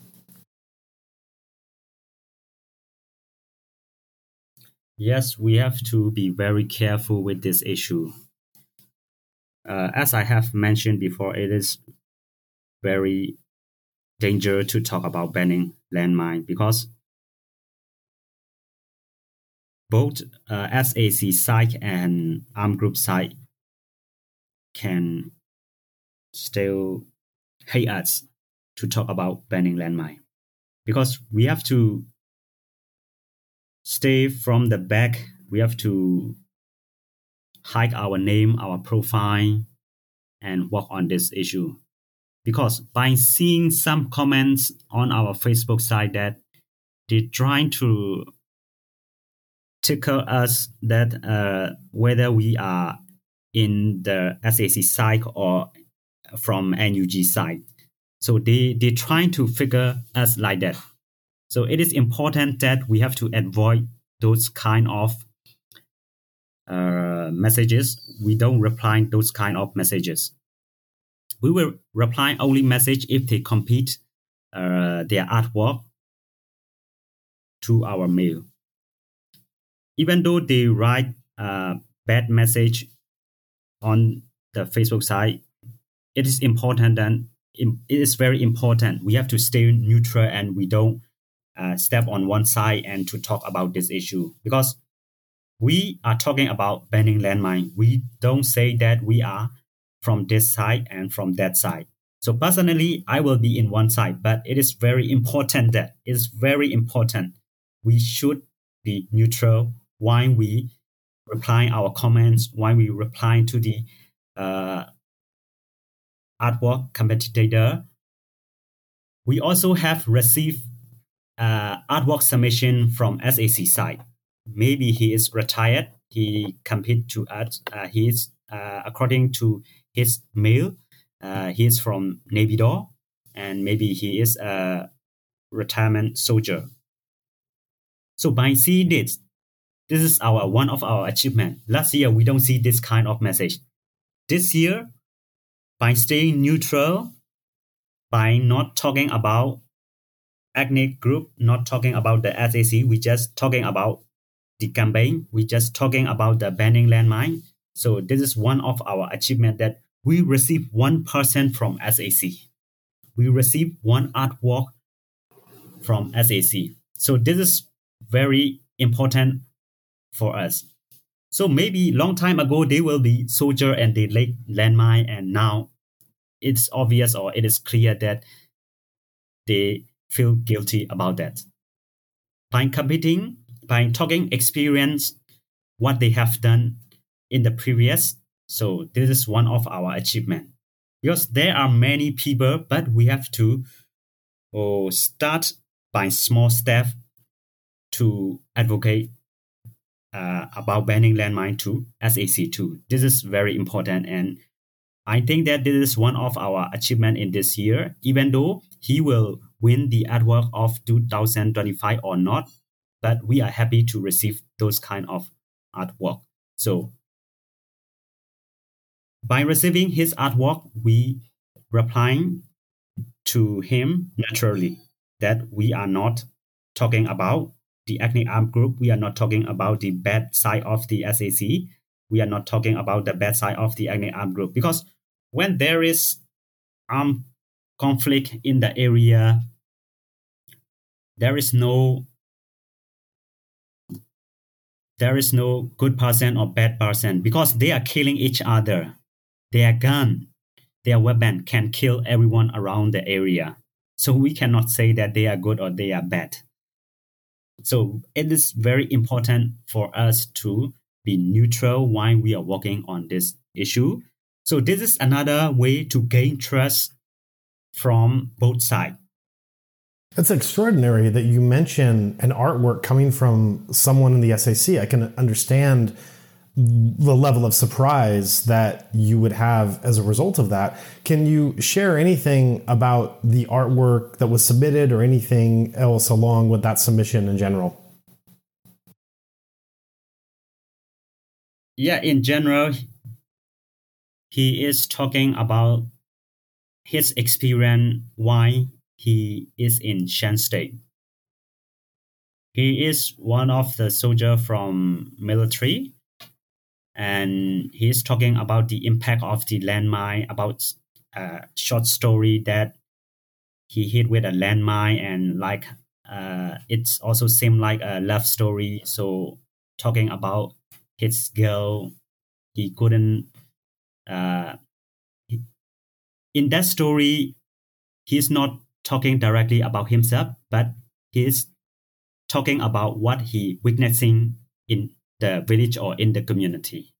Yes, we have to be very careful with this issue. As I have mentioned before, it is very dangerous to talk about banning landmine because both SAC side and armed group side can still hate us to talk about banning landmine because we have to stay from the back. We have to hide our name, our profile, and work on this issue. Because by seeing some comments on our Facebook site that they're trying to tickle us that whether we are in the SAC side or from NUG side. So they're trying to figure us like that. So it is important that we have to avoid those kind of messages. We don't reply those kind of messages. We will reply only message if they complete their artwork to our mail. Even though they write a bad message on the Facebook site, it is important that it is very important. We have to stay neutral and we don't step on one side and to talk about this issue because we are talking about banning landmine. We don't say that we are from this side and from that side. So personally, I will be in one side, but it is very important that we should be neutral while we reply our comments, while we reply to the artwork competitor. We also have received artwork submission from SAC side. Maybe he is retired. He compete to us. He is according to his mail. He is from Navy Door, and maybe he is a retirement soldier. So by seeing this is one of our achievements. Last year we don't see this kind of message. This year, by staying neutral, by not talking about ethnic group, not talking about the SAC, we just talking about the campaign. We just talking about the banning landmine. So this is one of our achievements that we receive 1% from SAC. We receive one artwork from SAC. So this is very important for us. So maybe long time ago they will be soldier and they laid landmine, and now it's obvious or it is clear that they feel guilty about that. By competing, by talking experience, what they have done in the previous. So this is one of our achievements. Because there are many people, but we have to start by small steps to advocate about banning landmine to SAC too. This is very important, and I think that this is one of our achievements in this year, even though he will win the artwork of 2025 or not, but we are happy to receive those kind of artwork. So by receiving his artwork, we replying to him naturally that we are not talking about the ethnic armed group. We are not talking about the bad side of the SAC. We are not talking about the bad side of the ethnic armed group, because when there is armed conflict in the area, there is no good person or bad person, because they are killing each other. Their gun, their weapon can kill everyone around the area. So we cannot say that they are good or they are bad. So it is very important for us to be neutral while we are working on this issue. So this is another way to gain trust from both sides. It's extraordinary that you mention an artwork coming from someone in the SAC. I can understand the level of surprise that you would have as a result of that. Can you share anything about the artwork that was submitted or anything else along with that submission in general? Yeah, in general, he is talking about his experience why he is in Shan State. He is one of the soldiers from military, and he is talking about the impact of the landmine, about a short story that he hit with a landmine, and it's also seemed like a love story. So talking about his girl, he couldn't. In that story, he's not talking directly about himself, but he's talking about what he witnessing in the village or in the community.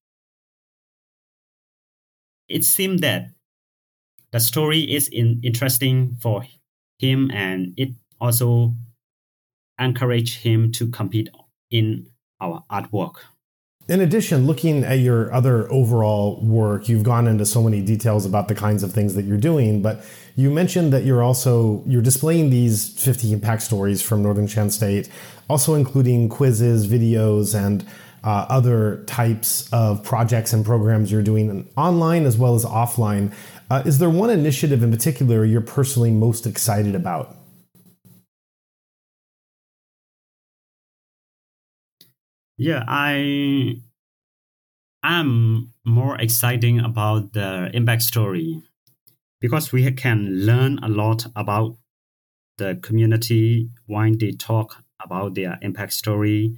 It seems that the story is interesting for him, and it also encouraged him to compete in our artwork. In addition, looking at your other overall work, you've gone into so many details about the kinds of things that you're doing, but you mentioned that you're displaying these 50 impact stories from Northern Shan State, also including quizzes, videos, and other types of projects and programs you're doing online as well as offline. Is there one initiative in particular you're personally most excited about? Yeah, I'm more exciting about the impact story, because we can learn a lot about the community when they talk about their impact story.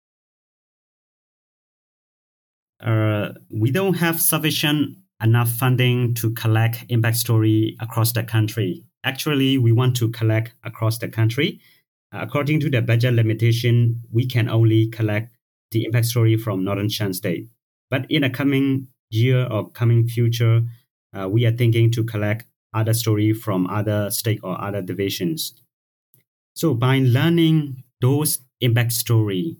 We don't have sufficient enough funding to collect impact story across the country. Actually, we want to collect across the country. According to the budget limitation, we can only collect the impact story from Northern Shan State. But in a coming year or coming future, we are thinking to collect other story from other state or other divisions. So by learning those impact story,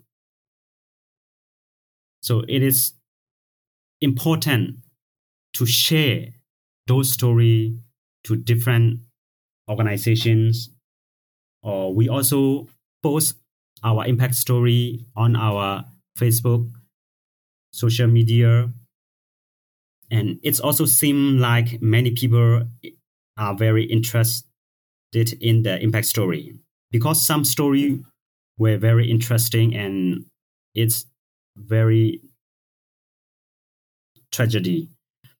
so it is important to share those story to different organizations, or we also post our impact story on our Facebook, social media. And it's also seemed like many people are very interested in the impact story, because some story were very interesting and it's very tragedy.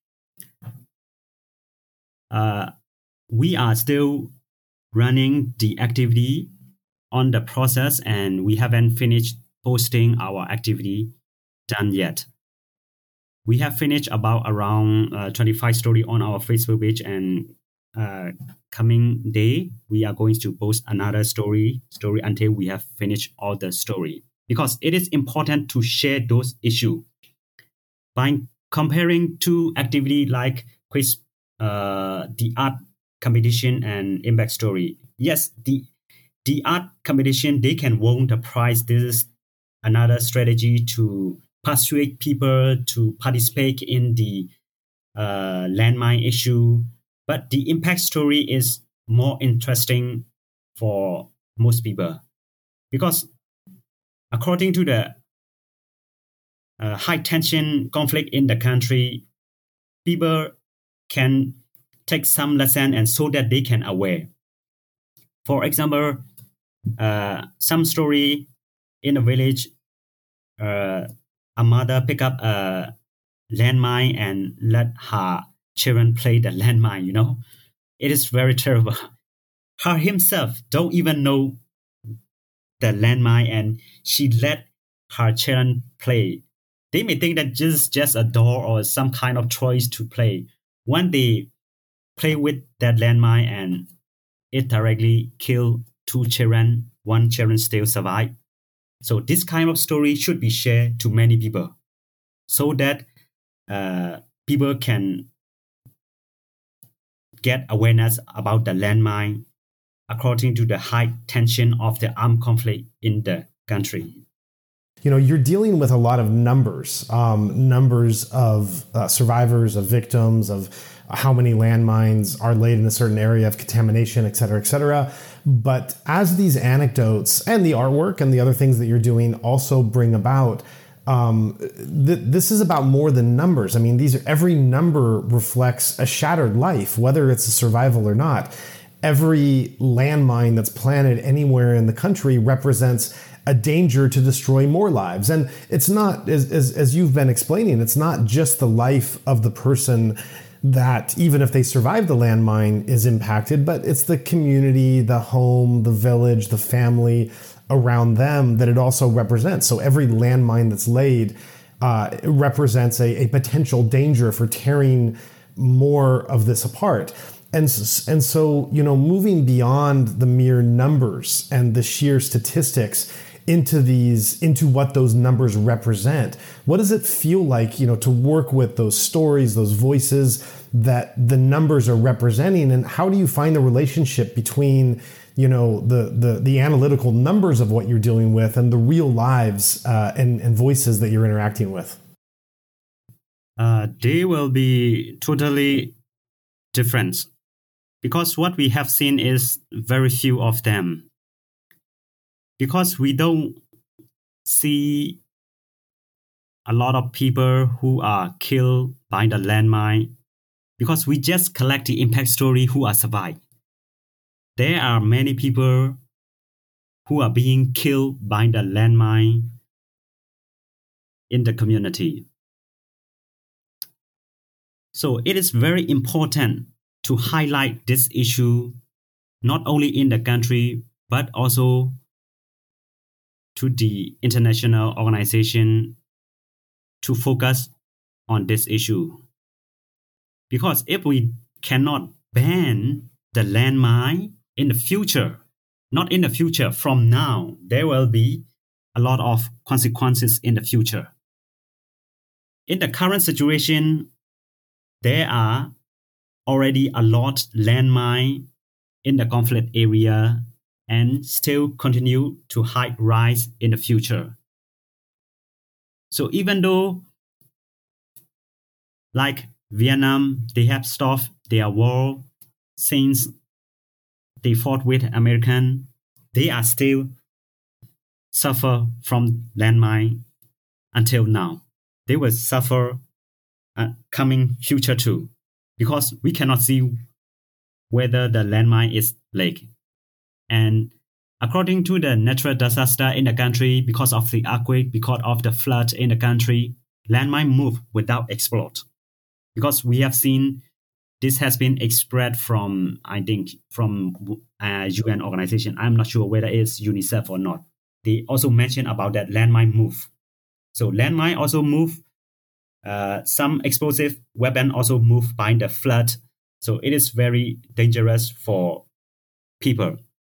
We are still running the activity on the process, and we haven't finished posting our activity done yet. We have finished about around 25 story on our Facebook page, and coming day we are going to post another story until we have finished all the story, because it is important to share those issues. By comparing two activity like quiz, the art competition and impact story, yes, the art competition, they can win the prize. This is another strategy to persuade people to participate in the landmine issue. But the impact story is more interesting for most people, because according to the high tension conflict in the country, people can take some lesson and so that they can aware. For example, some story in a village, a mother pick up a landmine and let her children play the landmine, It is very terrible. Her himself don't even know the landmine and she let her children play. They may think that just a door or some kind of toys to play. When they play with that landmine and it directly killed 2 children, 1 child still survived. So this kind of story should be shared to many people so that people can get awareness about the landmine according to the high tension of the armed conflict in the country. You're dealing with a lot of numbers of survivors, of victims, of how many landmines are laid in a certain area of contamination, et cetera, et cetera. But as these anecdotes and the artwork and the other things that you're doing also bring about, this is about more than numbers. I mean, every number reflects a shattered life, whether it's a survival or not. Every landmine that's planted anywhere in the country represents a danger to destroy more lives. And it's not, as you've been explaining, it's not just the life of the person that, even if they survive the landmine, is impacted, but it's the community, the home, the village, the family around them that it also represents. So every landmine that's laid represents a potential danger for tearing more of this apart. And so, moving beyond the mere numbers and the sheer statistics into what those numbers represent, what does it feel like, to work with those stories, those voices that the numbers are representing? And how do you find the relationship between, the analytical numbers of what you're dealing with and the real lives and voices that you're interacting with? They will be totally different. Because what we have seen is very few of them. Because we don't see a lot of people who are killed by the landmine. Because we just collect the impact story who are survived. There are many people who are being killed by the landmine in the community. So it is very important to highlight this issue, not only in the country, but also to the international organization to focus on this issue. Because if we cannot ban the landmine in the future, not in the future, from now, there will be a lot of consequences in the future. In the current situation, there are already a lot landmine in the conflict area and still continue to rise in the future. So even though, like Vietnam, they have stopped their war since they fought with American, they are still suffer from landmine until now. They will suffer coming future too. Because we cannot see whether the landmine is laid. And according to the natural disaster in the country, because of the earthquake, because of the flood in the country, landmine move without explode. Because we have seen this has been expressed from, I think, from UN organization. I'm not sure whether it's UNICEF or not. They also mentioned about that landmine move. So landmine also move. Some explosive weapon also move by the flood. So it is very dangerous for people.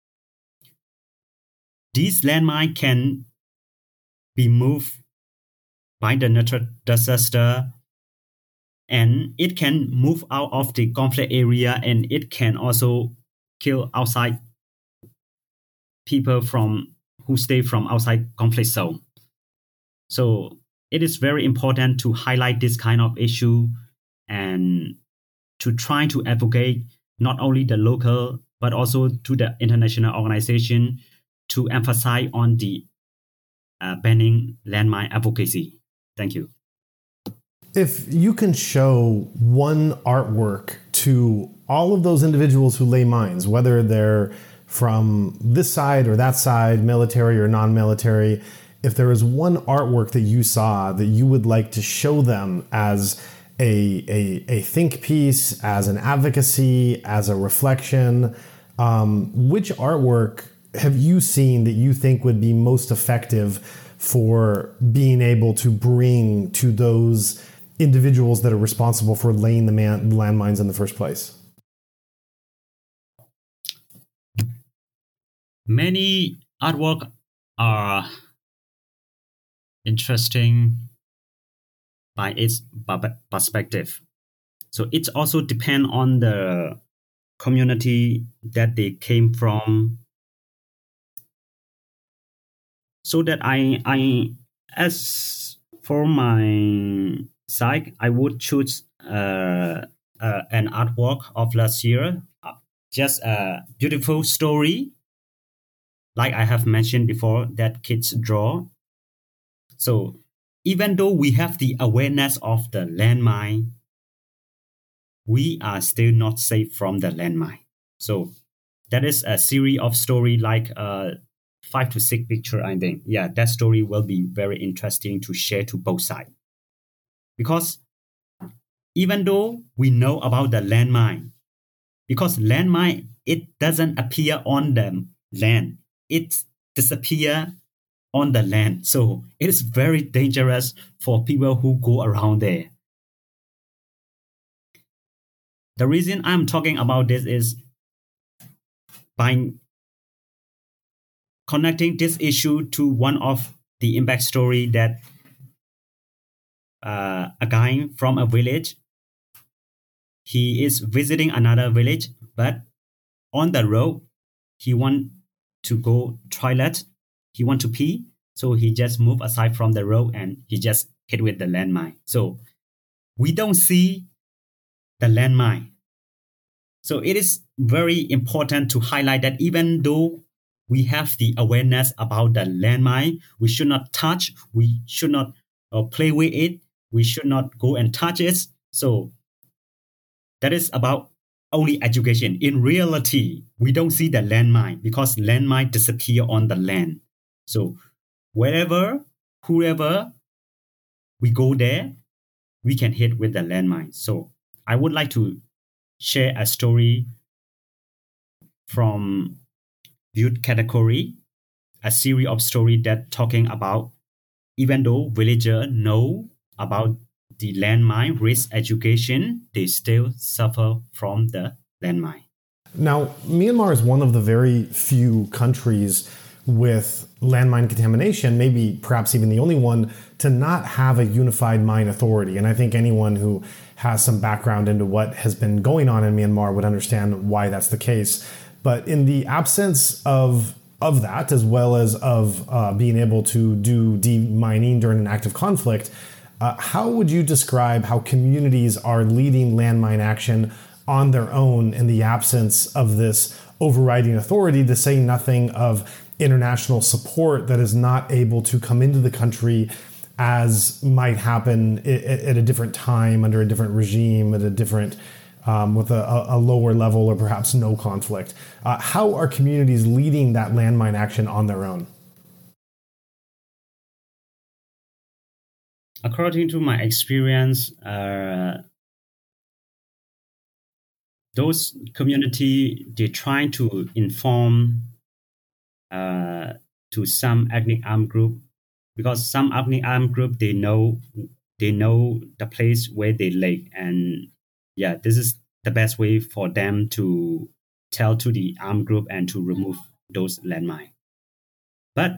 These landmine can be moved by the natural disaster and it can move out of the conflict area and it can also kill outside people who stay from outside conflict zone. So it is very important to highlight this kind of issue and to try to advocate not only the local but also to the international organization to emphasize on the banning landmine advocacy. Thank you. If you can show one artwork to all of those individuals who lay mines, whether they're from this side or that side, military or non-military, if there was one artwork that you saw that you would like to show them as a think piece, as an advocacy, as a reflection, which artwork have you seen that you think would be most effective for being able to bring to those individuals that are responsible for laying the landmines in the first place? Many artwork are interesting by its perspective. So it also depends on the community that they came from. So that I as for my side, I would choose an artwork of last year, just a beautiful story, like I have mentioned before, that kids draw. So even though we have the awareness of the landmine, we are still not safe from the landmine. So that is a series of story like 5 to 6 picture, I think. Yeah, that story will be very interesting to share to both sides. Because even though we know about the landmine, because landmine, it doesn't appear on the land. It disappears on the land. So it is very dangerous for people who go around there. The reason I'm talking about this is by connecting this issue to one of the impact story that a guy from a village, he is visiting another village, but on the road, he want to go toilet, he want to pee, so he just move aside from the road and he just hit with the landmine. So we don't see the landmine. So it is very important to highlight that even though we have the awareness about the landmine, we should not touch, we should not play with it, we should not go and touch it. So that is about only education. In reality, we don't see the landmine because landmine disappear on the land. So wherever, whoever we go there, we can hit with the landmine. So I would like to share a story from youth category, a series of stories that talking about even though villagers know about the landmine risk education, they still suffer from the landmine. Now, Myanmar is one of the very few countries with landmine contamination, maybe perhaps even the only one, to not have a unified mine authority. And I think anyone who has some background into what has been going on in Myanmar would understand why that's the case. But in the absence of that, as well as of being able to do demining during an active conflict, how would you describe how communities are leading landmine action on their own in the absence of this overriding authority, to say nothing of international support that is not able to come into the country as might happen at a different time, under a different regime, at a different, with a lower level or perhaps no conflict? How are communities leading that landmine action on their own? According to my experience, those community, they try to inform to some ethnic armed group, because some ethnic armed group, they know the place where they live, and yeah, this is the best way for them to tell to the armed group and to remove those landmines. But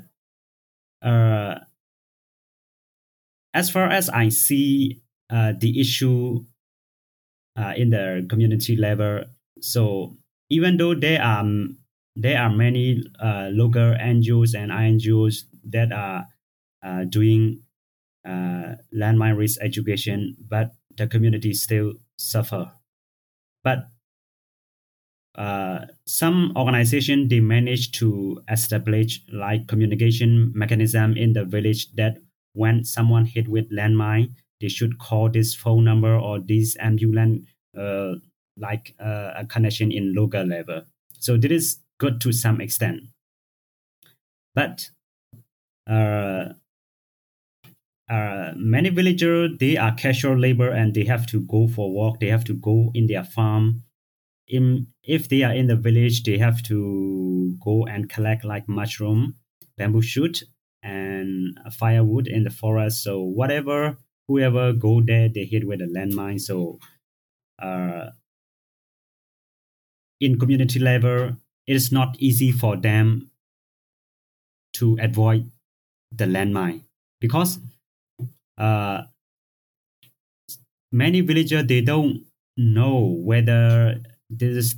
as far as I see the issue in the community level, so even though there are many local NGOs and INGOs that are doing landmine risk education, but the community still suffer. But some organizations, they manage to establish like communication mechanism in the village that when someone hit with landmine, they should call this phone number or this ambulance, like a connection in local level. So this is good to some extent. But many villagers, they are casual labor and they have to go for work. They have to go in their farm. If they are in the village, they have to go and collect like mushroom, bamboo shoot, and firewood in the forest. So whoever go there, they hit with a landmine. So in community level, it is not easy for them to avoid the landmine because many villagers, they don't know whether this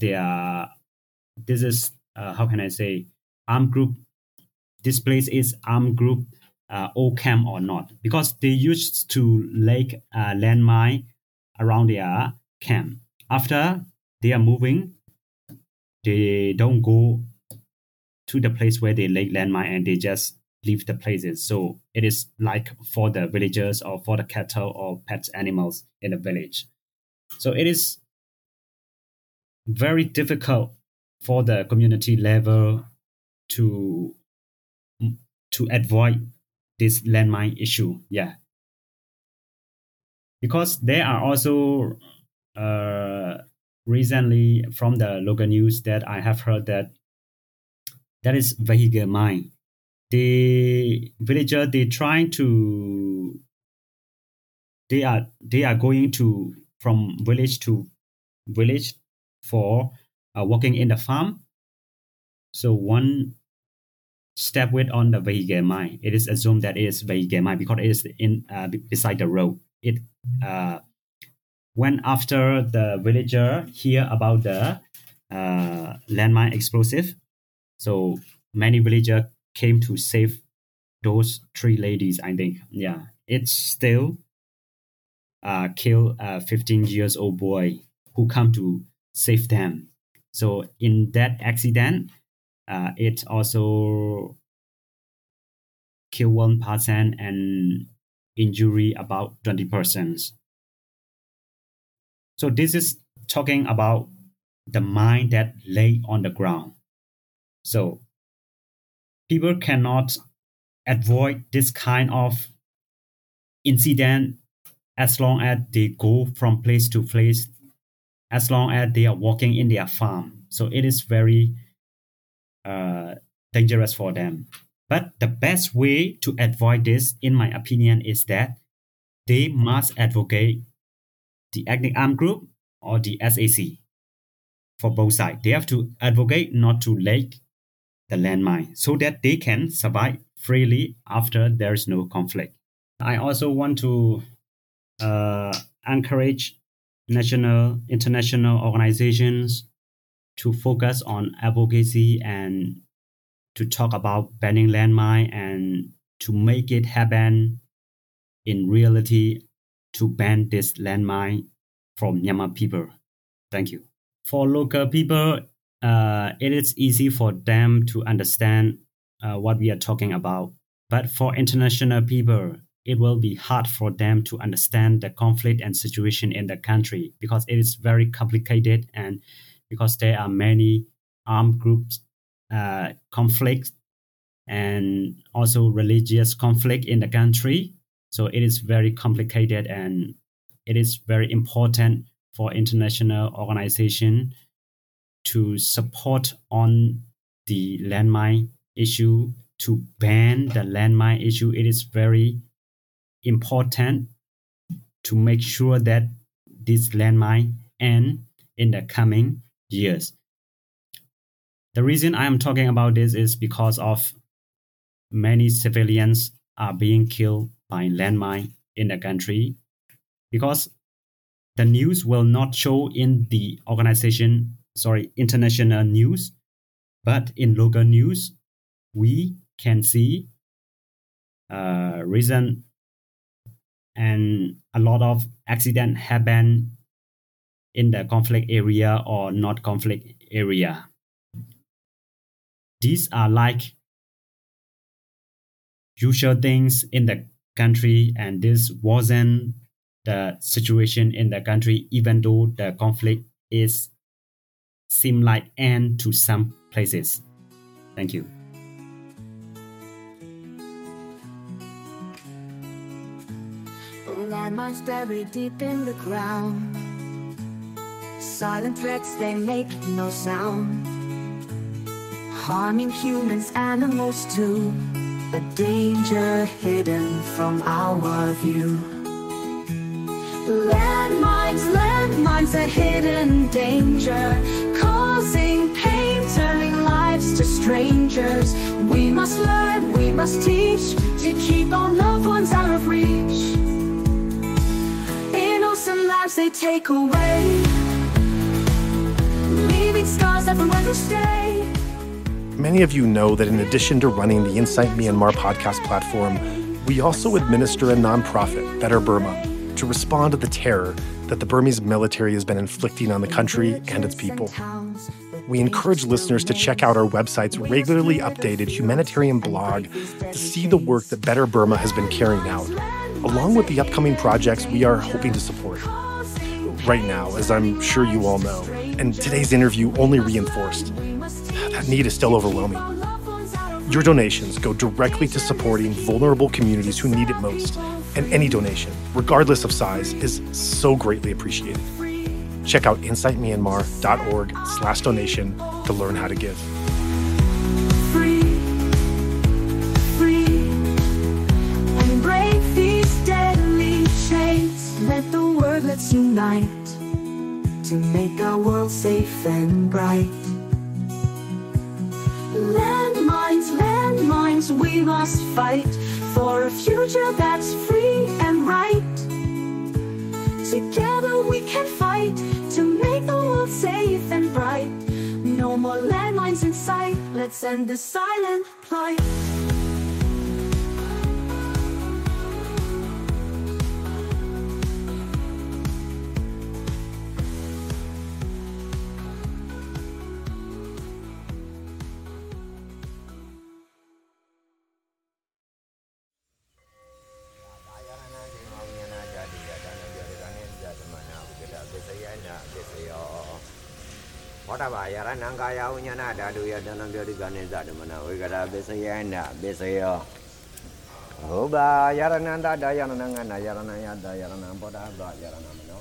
is how can I say, armed group. This place is armed group or camp or not, because they used to lay landmine around their camp. After they are moving, they don't go to the place where they lay landmine and they just leave the places. So it is like for the villagers or for the cattle or pet animals in the village. So it is very difficult for the community level to avoid this landmine issue. Yeah. Because there are also recently from the local news that I have heard that is vehicle mine. The villager, they are going to from village to village for working in the farm. So one step with on the vehicle mine, it is assumed that it is vehicle mine because it is in beside the road. It when after the villager hear about the landmine explosive, so many villagers came to save those 3 ladies, I think. Yeah, it's still kill a 15 years old boy who come to save them. So in that accident, it also kill 1 person and injury about 20 persons. So this is talking about the mine that lay on the ground. So people cannot avoid this kind of incident as long as they go from place to place, as long as they are working in their farm. So it is very dangerous for them. But the best way to avoid this, in my opinion, is that they must advocate the ethnic armed group or the SAC for both sides. They have to advocate not to lay the landmine so that they can survive freely after there is no conflict. I also want to encourage national, international organizations to focus on advocacy and to talk about banning landmine and to make it happen in reality to ban this landmine from Myanmar people. Thank you. For local people, it is easy for them to understand what we are talking about. But for international people, it will be hard for them to understand the conflict and situation in the country because it is very complicated and because there are many armed groups conflicts and also religious conflict in the country. So it is very complicated and it is very important for international organization to support on the landmine issue, to ban the landmine issue. It is very important to make sure that this landmine end in the coming years. The reason I am talking about this is because of many civilians are being killed by landmine in the country because the news will not show in the international news, but in local news, we can see reason and a lot of accident happen in the conflict area or not conflict area. These are like usual things in the country, and this wasn't the situation in the country, even though the conflict is seem like end to some places. Thank you. Landmines buried deep in the ground. Silent threats, they make no sound. Harming humans, animals too. A danger hidden from our view. Landmines, a hidden danger, causing pain, turning lives to strangers. We must learn, we must teach, to keep our loved ones out of reach. Innocent lives they take away, leaving scars that forever stay. Many of you know that in addition to running the Insight Myanmar podcast platform, we also administer a nonprofit, Better Burma, to respond to the terror that the Burmese military has been inflicting on the country and its people. We encourage listeners to check out our website's regularly updated humanitarian blog to see the work that Better Burma has been carrying out, along with the upcoming projects we are hoping to support. Right now, as I'm sure you all know, and today's interview only reinforced, that need is still overwhelming. Your donations go directly to supporting vulnerable communities who need it most, and any donation, regardless of size, is so greatly appreciated. Check out insightmyanmar.org/donation to learn how to give. Free, and break these deadly chains. Let the world, let's unite to make our world safe and bright. Landmines, we must fight for a future that's free and right. Together we can fight to make the world safe and bright. No more landmines in sight, let's end the silent plight. Yaranangaya unyana dadu ya dalam dia digane zat mana we kada besayana besayo oba yarananda da yarananga yaranaya da yaranam poda ba yaranam no